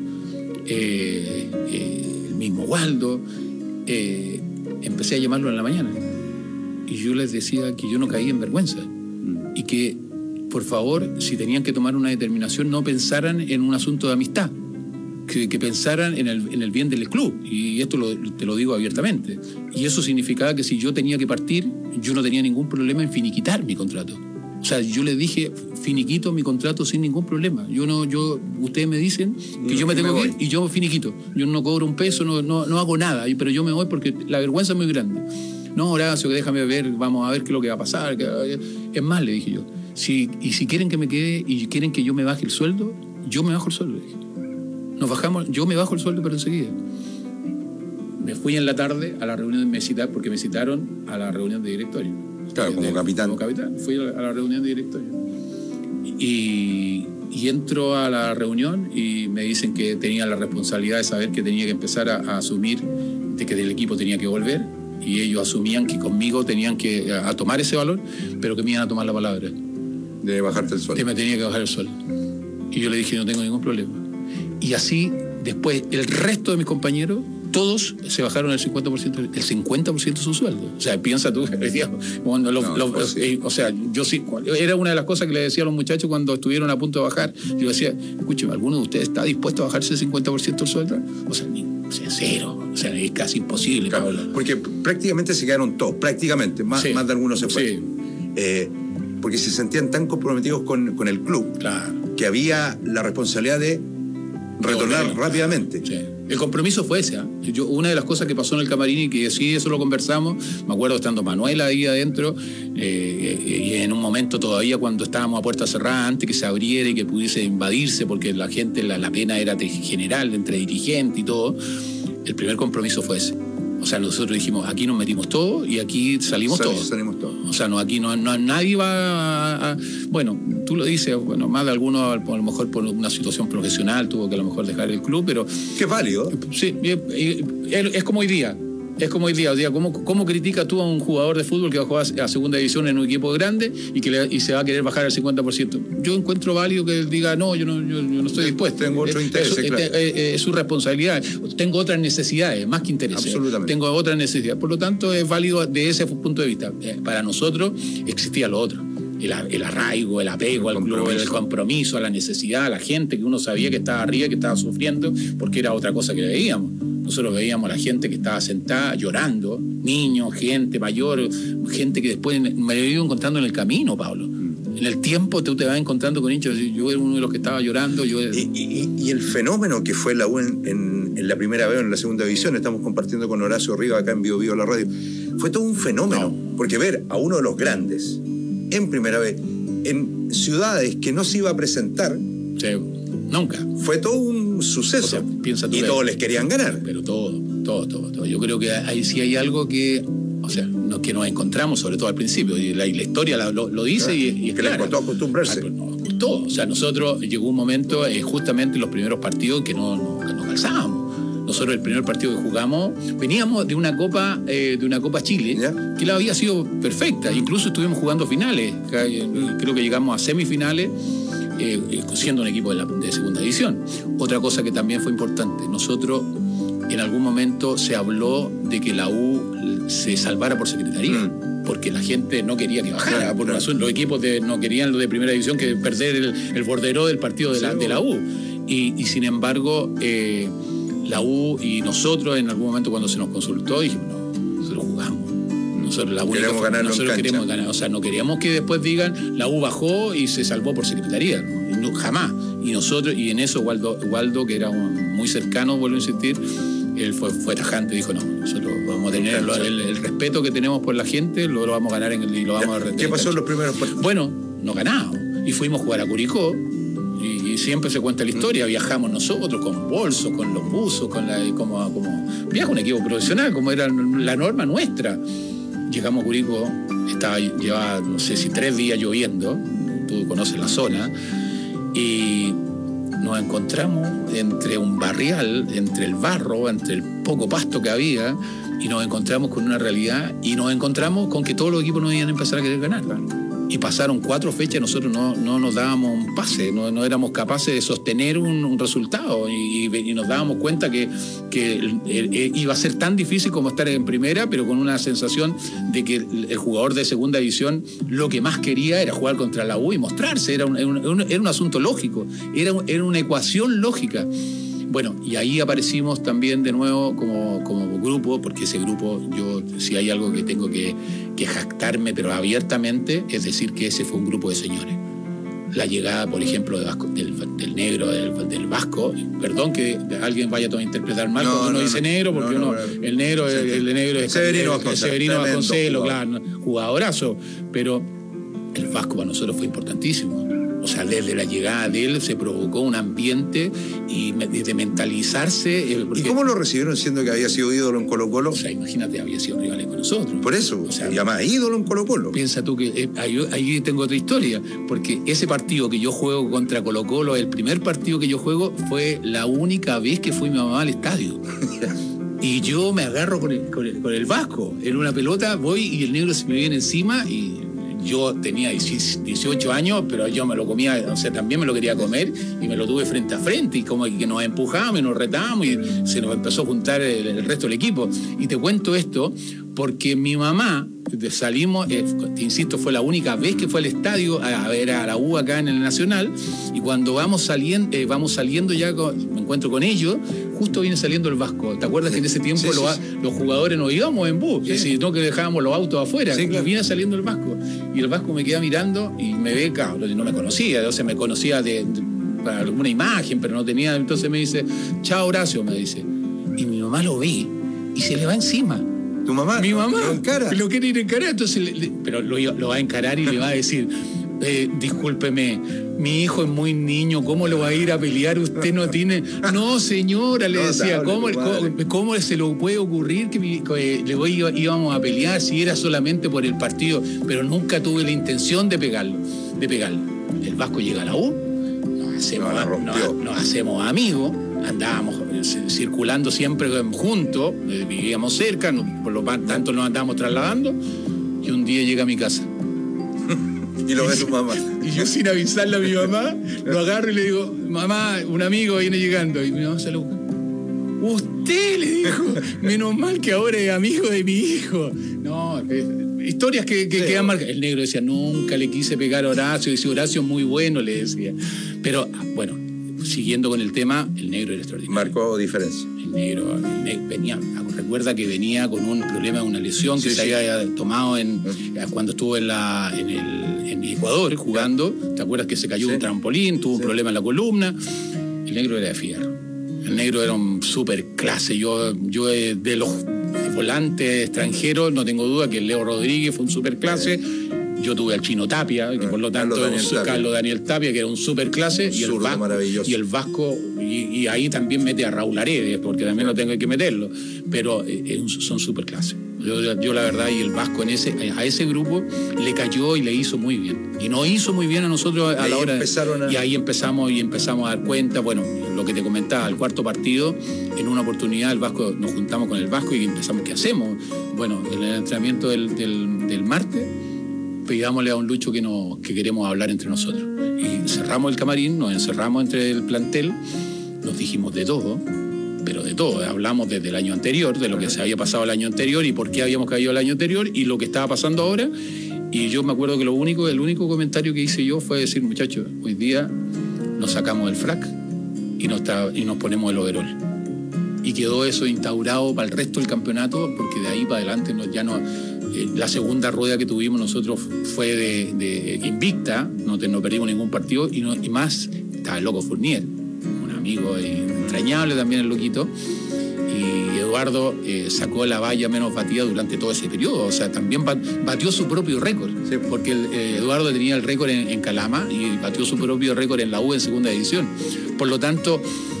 el mismo Waldo, empecé a llamarlo en la mañana y yo les decía que yo no caía en vergüenza y que por favor, si tenían que tomar una determinación, no pensaran en un asunto de amistad, que pensaran en el bien del club. Y esto te lo digo abiertamente. Y eso significaba que si yo tenía que partir, yo no tenía ningún problema en finiquitar mi contrato. O sea, yo les dije, finiquito mi contrato sin ningún problema. Ustedes me dicen que yo me tengo que ir y yo finiquito. Yo no cobro un peso, no hago nada, pero yo me voy porque la vergüenza es muy grande. No, Horacio, que déjame ver, vamos a ver qué es lo que va a pasar. Es más, le dije yo. Si quieren que me quede y quieren que yo me baje el sueldo, yo me bajo el sueldo. Nos bajamos, yo me bajo el sueldo, pero enseguida. Me fui en la tarde a la reunión porque me citaron a la reunión de directorio. Claro, como capitán. Como capitán, fui a la reunión de directorio. Y entro a la reunión y me dicen que tenía la responsabilidad de saber que tenía que empezar a asumir de que del equipo tenía que volver. Y ellos asumían que conmigo tenían que a tomar ese valor, pero que me iban a tomar la palabra. De bajarte el sueldo. Que me tenía que bajar el sueldo. Y yo le dije, no tengo ningún problema. Y así, después, el resto de mis compañeros, todos se bajaron el 50% de su sueldo. O sea, piensa tú, o sea, yo sí, era una de las cosas que le decía a los muchachos cuando estuvieron a punto de bajar. Yo decía, escúcheme, ¿alguno de ustedes está dispuesto a bajarse el 50% del sueldo? O sea, cero. O sea, es casi imposible. Claro, porque prácticamente se quedaron todos, prácticamente. Más de algunos se fueron. Sí. Porque se sentían tan comprometidos con el club, claro, que había la responsabilidad de retornar rápidamente. Sí. El compromiso fue ese. Una de las cosas que pasó en el camarín y que sí, eso lo conversamos, me acuerdo estando Manuela ahí adentro, y en un momento todavía cuando estábamos a puerta cerrada, antes que se abriera y que pudiese invadirse, porque la gente, la pena era general entre dirigentes y todo, el primer compromiso fue ese. O sea, nosotros dijimos, aquí nos metimos todos y aquí salimos todos. O sea, aquí no nadie va a... Bueno, tú lo dices, bueno, más de alguno, a lo mejor por una situación profesional, tuvo que a lo mejor dejar el club, pero... Que es válido. Sí, es como hoy día. Es como hoy día, ¿cómo criticas tú a un jugador de fútbol que va a jugar a segunda división en un equipo grande y se va a querer bajar al 50%? Yo encuentro válido que él diga, no, yo no estoy dispuesto. Tengo otro interés, claro. Es su responsabilidad. Tengo otras necesidades, más que intereses. Absolutamente. Tengo otras necesidades. Por lo tanto, es válido de ese punto de vista. Para nosotros existía lo otro. El arraigo, el apego al club, el compromiso, a la necesidad, a la gente que uno sabía que estaba arriba, que estaba sufriendo, porque era otra cosa que veíamos. Nosotros veíamos a la gente que estaba sentada llorando, niños, gente mayor, gente que después me he ido encontrando en el camino, Pablo. En el tiempo tú te vas encontrando con hinchas. Yo era uno de los que estaba llorando. Y el fenómeno que fue la U en la primera vez o en la segunda división, estamos compartiendo con Horacio Rivas acá en Bio Bio la radio, fue todo un fenómeno. Porque ver a uno de los grandes en primera vez, en ciudades que no se iba a presentar, sí, nunca. Fue todo un suceso. O sea, y todos les querían ganar. Pero todo. Yo creo que sí hay algo que, o sea, que nos encontramos, sobre todo al principio, y la historia lo dice, y es que clara. les costó acostumbrarse. Nos costó. O sea, nosotros llegó un momento, justamente en los primeros partidos, que no calzábamos. Nosotros el primer partido que jugamos, veníamos de una Copa Chile, que la había sido perfecta. Incluso estuvimos jugando finales. Creo que llegamos a semifinales, siendo un equipo de segunda división. Otra cosa que también fue importante, nosotros en algún momento se habló de que la U se salvara por secretaría, porque la gente no quería que bajara, por razón, los equipos no querían lo de primera división que perder el bordero del partido de la U. Y sin embargo, la U y nosotros en algún momento cuando se nos consultó dijimos, no, nosotros jugamos. Queremos ganarlo en cancha. Queremos ganar, o sea, no queríamos que después digan la U bajó y se salvó por secretaría, no, jamás. Y nosotros, y en eso Waldo, que era muy cercano, vuelvo a insistir, él fue tajante, dijo, no, nosotros vamos a tener el respeto que tenemos por la gente, lo vamos a ganar y lo vamos a retener. ¿Qué pasó en los primeros partidos? Bueno, nos ganamos y fuimos a jugar a Curicó. Y siempre se cuenta la historia, viajamos nosotros con bolsos, con los buzos, como viaja un equipo profesional, como era la norma nuestra. Llegamos a Curicó, llevaba, no sé si 3 días lloviendo, tú conoces la zona, y nos encontramos entre un barrial, entre el barro, entre el poco pasto que había, y nos encontramos con una realidad, y nos encontramos con que todos los equipos nos iban a empezar a querer ganar. Y pasaron 4 fechas y nosotros no nos dábamos un pase, no éramos capaces de sostener un resultado y nos dábamos cuenta que iba a ser tan difícil como estar en primera, pero con una sensación de que el jugador de segunda división lo que más quería era jugar contra la U y mostrarse, era un asunto lógico, era una ecuación lógica. Bueno, y ahí aparecimos también de nuevo como grupo, porque ese grupo, yo si hay algo que tengo que jactarme, pero abiertamente, es decir que ese fue un grupo de señores. La llegada, por ejemplo, del negro, del vasco, perdón que alguien vaya a interpretar mal cuando uno dice negro, porque el negro es Severino Vasconcelos, claro, jugadorazo, pero el vasco para nosotros fue importantísimo. O sea, desde la llegada de él se provocó un ambiente y de mentalizarse. ¿Y cómo lo recibieron siendo que había sido ídolo en Colo-Colo? O sea, imagínate, había sido rivales con nosotros. Por eso, o sea, se llama ídolo en Colo-Colo. Piensa tú que ahí tengo otra historia, porque ese partido que yo juego contra Colo-Colo, el primer partido que yo juego, fue la única vez que fui mi mamá al estadio. Y yo me agarro con el vasco en una pelota, voy y el negro se me viene encima y yo tenía 18 años, pero yo me lo comía, o sea, también me lo quería comer y me lo tuve frente a frente y como que nos empujábamos y nos retábamos y se nos empezó a juntar el resto del equipo. Y te cuento esto porque mi mamá, salimos, te insisto, fue la única vez que fue al estadio a ver a la U acá en el Nacional, y cuando vamos saliendo ya, me encuentro con ellos, justo viene saliendo el vasco. ¿Te acuerdas que en ese tiempo los jugadores nos íbamos en bus? Sino que dejábamos los autos afuera. Sí, claro. Y viene saliendo el vasco. Y el vasco me queda mirando y me ve, claro, no me conocía, o sea, me conocía para alguna imagen, pero no tenía, entonces me dice, chao Horacio, me dice. Y mi mamá lo ve y se le va encima. ¿Tu mamá? Mi mamá. ¿Lo encara? Lo quiere ir a encarar, entonces pero lo va a encarar y le va a decir, discúlpeme, mi hijo es muy niño, ¿cómo lo va a ir a pelear? Usted no tiene... No, señora, le decía, ¿cómo se le puede ocurrir que íbamos a pelear si era solamente por el partido? Pero nunca tuve la intención de pegarlo. El vasco llega a la U, nos hacemos amigos, andábamos circulando siempre juntos, vivíamos cerca, por lo tanto nos andábamos trasladando, y un día llega a mi casa. Y lo ve su mamá. Y yo, sin avisarle a mi mamá, lo agarro y le digo, mamá, un amigo viene llegando. Y mi mamá se lo busca. Usted, le dijo, menos mal que ahora es amigo de mi hijo. No, historias que quedan marcadas. El negro decía, nunca le quise pegar a Horacio. Dice, Horacio es muy bueno, le decía. Pero, bueno, siguiendo con el tema, el negro era extraordinario. Marcó diferencia. El negro venía, recuerda que venía con un problema, una lesión que se había tomado cuando estuvo en Ecuador jugando. ¿Te acuerdas que se cayó un trampolín, tuvo un problema en la columna? El negro era de fierro. El negro era un super clase. Yo de los volantes extranjeros, no tengo duda que el Leo Rodríguez fue un super clase. Yo tuve al Chino Tapia, que por lo tanto Carlos Daniel Tapia, que era un super clase, y el Vasco, y ahí también mete a Raúl Aredes, porque también lo tengo que meterlo, pero son super clases. Yo la verdad, y el Vasco a ese grupo le cayó y le hizo muy bien. Y nos hizo muy bien a nosotros a la hora y ahí empezamos a dar cuenta, bueno, lo que te comentaba, el cuarto partido, en una oportunidad el Vasco, nos juntamos con el Vasco y empezamos, ¿qué hacemos? Bueno, en el entrenamiento del martes, pidámosle a un Lucho que queremos hablar entre nosotros. Y cerramos el camarín, nos encerramos entre el plantel, nos dijimos de todo, pero de todo. Hablamos desde el año anterior, de lo que se había pasado el año anterior y por qué habíamos caído el año anterior y lo que estaba pasando ahora. Y yo me acuerdo que el único comentario que hice yo fue decir, muchachos, hoy día nos sacamos el frac y nos ponemos el overol. Y quedó eso instaurado para el resto del campeonato, porque de ahí para adelante la segunda rueda que tuvimos nosotros fue de invicta, no perdimos ningún partido, y más estaba el loco Fournier, un amigo entrañable también, el loquito, y Eduardo sacó la valla menos batida durante todo ese periodo, o sea, también batió su propio récord, ¿sí? Porque Eduardo tenía el récord en Calama y batió su propio récord en la U en segunda división. Por lo tanto,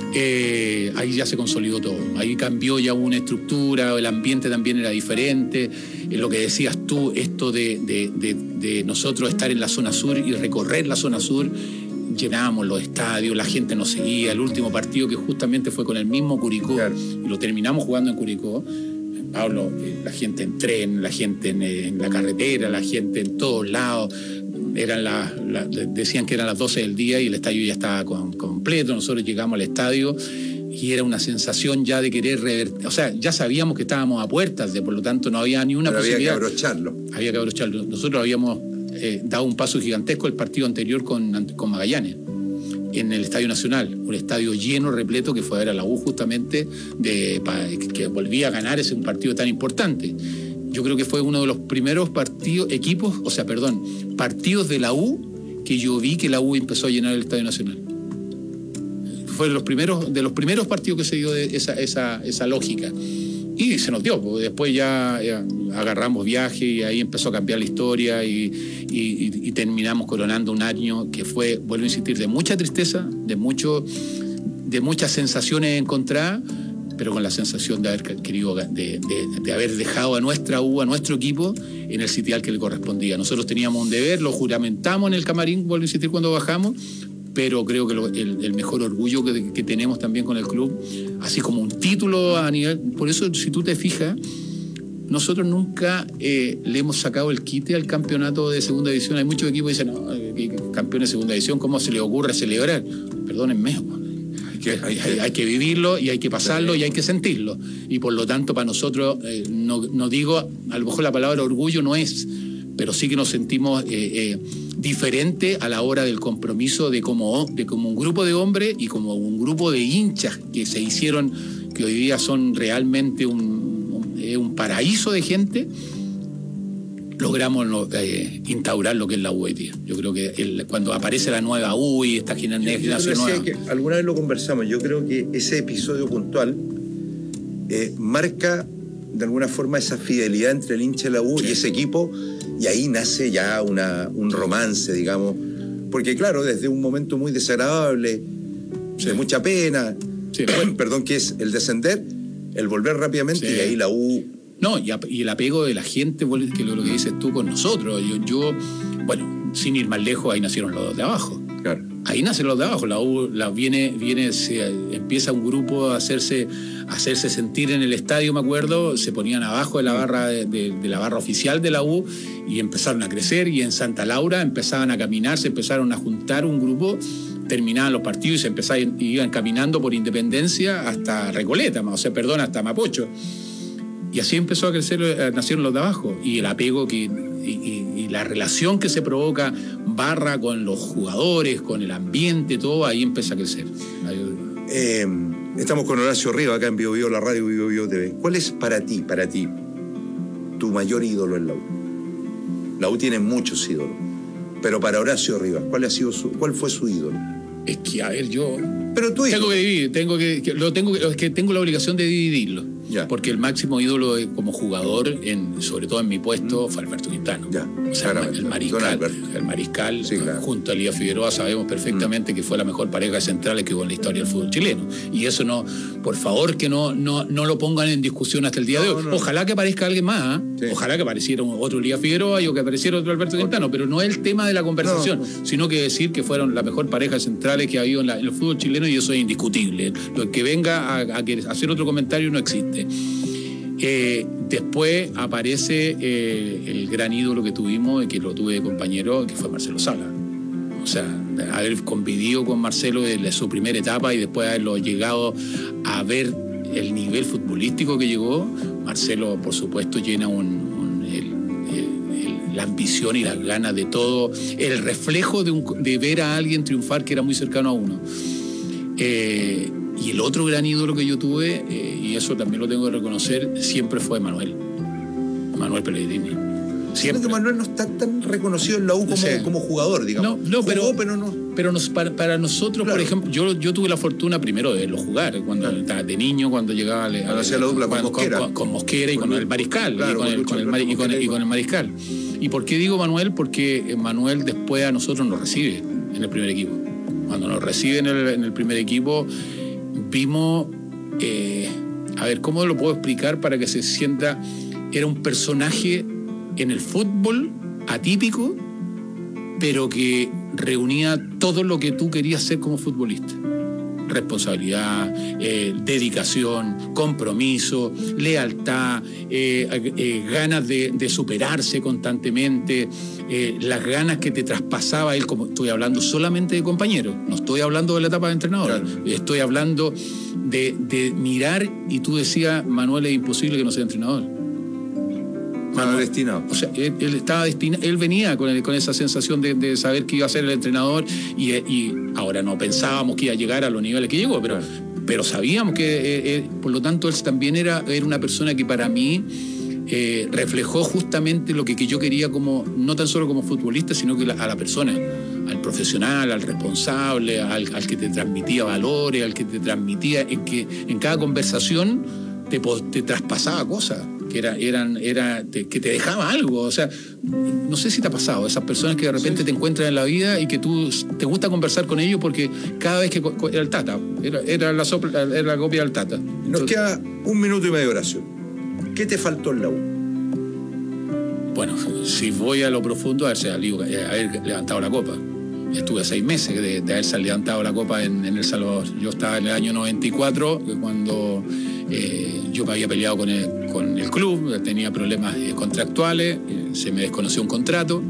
ahí ya se consolidó todo, ahí cambió ya una estructura, el ambiente también era diferente, lo que decías tú, esto de nosotros estar en la zona sur y recorrer la zona sur, llenábamos los estadios, la gente nos seguía, el último partido que justamente fue con el mismo Curicó, y lo terminamos jugando en Curicó, Pablo, la gente en tren, la gente en la carretera, la gente en todos lados, decían que eran las 12 del día y el estadio ya estaba completo. Nosotros llegamos al estadio y era una sensación ya de querer revertir, o sea, ya sabíamos que estábamos a puertas, por lo tanto no había ni una posibilidad. Había que abrocharlo. Nosotros habíamos dado un paso gigantesco el partido anterior con Magallanes en el Estadio Nacional, un estadio lleno, repleto, que fue a ver a la U justamente, que volvía a ganar ese un partido tan importante. Yo creo que fue uno de los primeros partidos de la U que yo vi que la U empezó a llenar el Estadio Nacional. Fue de los primeros partidos que se dio de esa lógica. Y se nos dio, porque después ya agarramos viaje y ahí empezó a cambiar la historia y terminamos coronando un año que fue, vuelvo a insistir, de mucha tristeza, de muchas sensaciones encontradas, pero con la sensación de haber querido, de haber dejado a nuestra U, a nuestro equipo, en el sitial que le correspondía. Nosotros teníamos un deber, lo juramentamos en el camarín, vuelvo a insistir, cuando bajamos, pero creo que el mejor orgullo que tenemos también con el club, así como un título a nivel... Por eso, si tú te fijas, nosotros nunca le hemos sacado el quite al campeonato de segunda división. Hay muchos equipos que dicen, no, campeón de segunda división, ¿cómo se le ocurre celebrar? Perdónenme, hay que vivirlo y hay que pasarlo y hay que sentirlo. Y por lo tanto, para nosotros, no digo, a lo mejor la palabra orgullo no es, pero sí que nos sentimos diferente a la hora del compromiso de como un grupo de hombres y como un grupo de hinchas que se hicieron, que hoy día son realmente un paraíso de gente. Logramos instaurar lo que es la U hoy día. Yo creo que cuando aparece la nueva U y esta generación nueva... Que alguna vez lo conversamos, yo creo que ese episodio puntual marca de alguna forma esa fidelidad entre el hincha de la U y ese equipo, y ahí nace ya un romance, digamos, porque claro, desde un momento muy desagradable, de mucha pena, perdón, que es el descender, el volver rápidamente, y ahí la U... No, y el apego de la gente, que lo que dices tú con nosotros. Yo, bueno, sin ir más lejos, ahí nacieron los dos de abajo. Claro. Ahí nacen los de abajo. La U empieza un grupo a hacerse sentir en el estadio, me acuerdo, se ponían abajo de la barra de la barra oficial de la U y empezaron a crecer, y en Santa Laura empezaban a caminar, se empezaron a juntar un grupo, terminaban los partidos y iban caminando por Independencia hasta Recoleta, hasta Mapocho. Y así empezó a crecer, nacieron los de abajo, y el apego y la relación que se provoca barra con los jugadores, con el ambiente, todo, ahí empieza a crecer. Estamos con Horacio Rivas acá en Bio Bio, la radio Bio Bio TV. ¿Cuál es para ti, tu mayor ídolo en la U? La U tiene muchos ídolos, pero para Horacio Rivas, ¿cuál fue su ídolo? Es que, a ver, yo... Pero tú tengo que dividir, tengo la obligación de dividirlo. Ya. Porque el máximo ídolo como jugador, sobre todo en mi puesto, fue Alberto Quintano. Ya. O sea, el mariscal, sí, claro. Junto a Elías Figueroa sabemos perfectamente que fue la mejor pareja de centrales que hubo en la historia del fútbol chileno. Y eso no, por favor, que no lo pongan en discusión hasta el día de hoy. No. Ojalá que aparezca alguien más, sí. Ojalá que apareciera otro Elías Figueroa o que apareciera otro Alberto Quintano, pero no es el tema de la conversación, sino que decir que fueron la mejor pareja de centrales que ha habido en el fútbol chileno, y eso es indiscutible. Lo que venga a hacer otro comentario no existe. Después aparece el gran ídolo que tuvimos, y que lo tuve de compañero, que fue Marcelo Sala. O sea, haber convivido con Marcelo desde su primera etapa y después haberlo llegado a ver el nivel futbolístico que llegó. Marcelo, por supuesto, llena la ambición y las ganas de todo, el reflejo de ver a alguien triunfar que era muy cercano a uno. Y el otro gran ídolo que yo tuve, y eso también lo tengo que reconocer, siempre fue Manuel Pellegrini. Siempre. Que Manuel no está tan reconocido en la U como jugador, digamos. Pero para nosotros, claro. Por ejemplo, yo tuve la fortuna primero de verlo jugar cuando estaba de niño, cuando llegaba hacía la dupla con Mosquera y con el Mariscal, claro, y con el Mariscal. ¿Y por qué digo Manuel? Porque Manuel después a nosotros nos recibe en el primer equipo. Cuando nos recibe en el primer equipo, vimos, a ver, ¿cómo lo puedo explicar para que se sienta? Era un personaje en el fútbol atípico, pero que reunía todo lo que tú querías ser como futbolista. Responsabilidad, dedicación, compromiso, lealtad, ganas de superarse constantemente, las ganas que te traspasaba él, como estoy hablando solamente de compañeros, no estoy hablando de la etapa de entrenador, claro. Estoy hablando de mirar, y tú decías, Manuel, es imposible que no sea entrenador. Manuel destinado. O sea, él estaba destinado, él venía con esa sensación de saber que iba a ser el entrenador, y ahora no pensábamos que iba a llegar a los niveles que llegó, pero sabíamos que, por lo tanto, él también era una persona que para mí reflejó justamente lo que yo quería, como no tan solo como futbolista, sino que a la persona, al profesional, al responsable, al que te transmitía valores, al que te transmitía, que en cada conversación te traspasaba cosas que que te dejaba algo. O sea, no sé si te ha pasado, esas personas que de repente te encuentran en la vida y que tú te gusta conversar con ellos, porque cada vez que era el Tata, era la copia del Tata. Entonces, nos queda 1 minuto y medio, Horacio. ¿Qué te faltó en la U? Bueno, si voy a lo profundo, haber levantado la copa. Estuve 6 meses de haberse levantado la copa en El Salvador. Yo estaba en el año 94, cuando yo me había peleado con el club, tenía problemas contractuales, se me desconoció un contrato,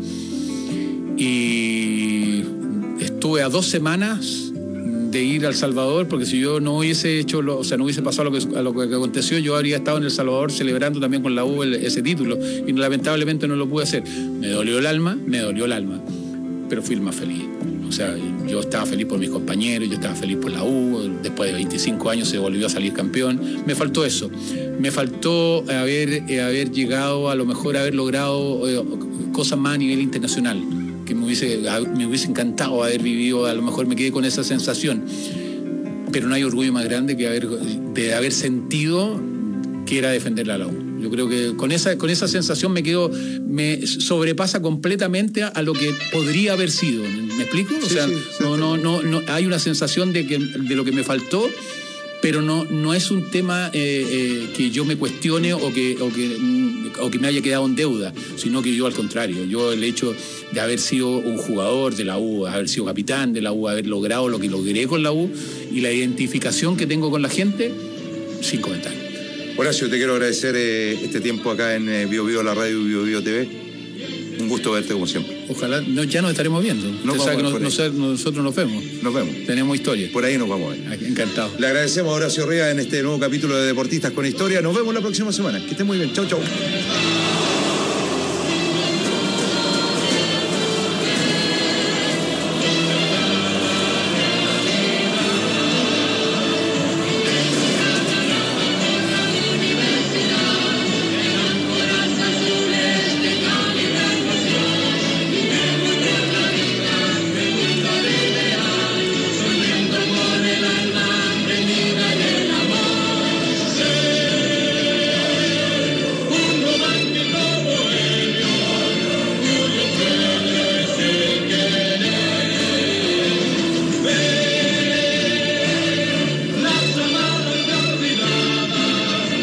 y estuve a 2 semanas de ir a El Salvador, porque si yo no hubiese hecho, no hubiese pasado lo que aconteció, yo habría estado en El Salvador celebrando también con la U ese título, y lamentablemente no lo pude hacer. Me dolió el alma, pero fui el más feliz. O sea, yo estaba feliz por mis compañeros, yo estaba feliz por la U. Después de 25 años se volvió a salir campeón. Me faltó eso. Me faltó haber llegado, a lo mejor haber logrado cosas más a nivel internacional, que me hubiese encantado haber vivido. A lo mejor me quedé con esa sensación. Pero no hay orgullo más grande que de haber sentido que era defender la U. Yo creo que con esa sensación me sobrepasa completamente a lo que podría haber sido. ¿Me explico? O sea, no hay una sensación de lo que me faltó, pero no es un tema que yo me cuestione o que me haya quedado en deuda, sino que yo al contrario, yo el hecho de haber sido un jugador de la U, haber sido capitán de la U, haber logrado lo que logré con la U y la identificación que tengo con la gente, sin comentario. Horacio, te quiero agradecer este tiempo acá en Bio Bio, la radio Bio Bio TV. Un gusto verte como siempre. Ojalá, ya nos estaremos viendo. Usted sabe que nosotros nos vemos. Nos vemos. Tenemos historia. Por ahí nos vamos a ver. Encantado. Le agradecemos a Horacio Rivas en este nuevo capítulo de Deportistas con Historia. Nos vemos la próxima semana. Que esté muy bien. Chau, chau.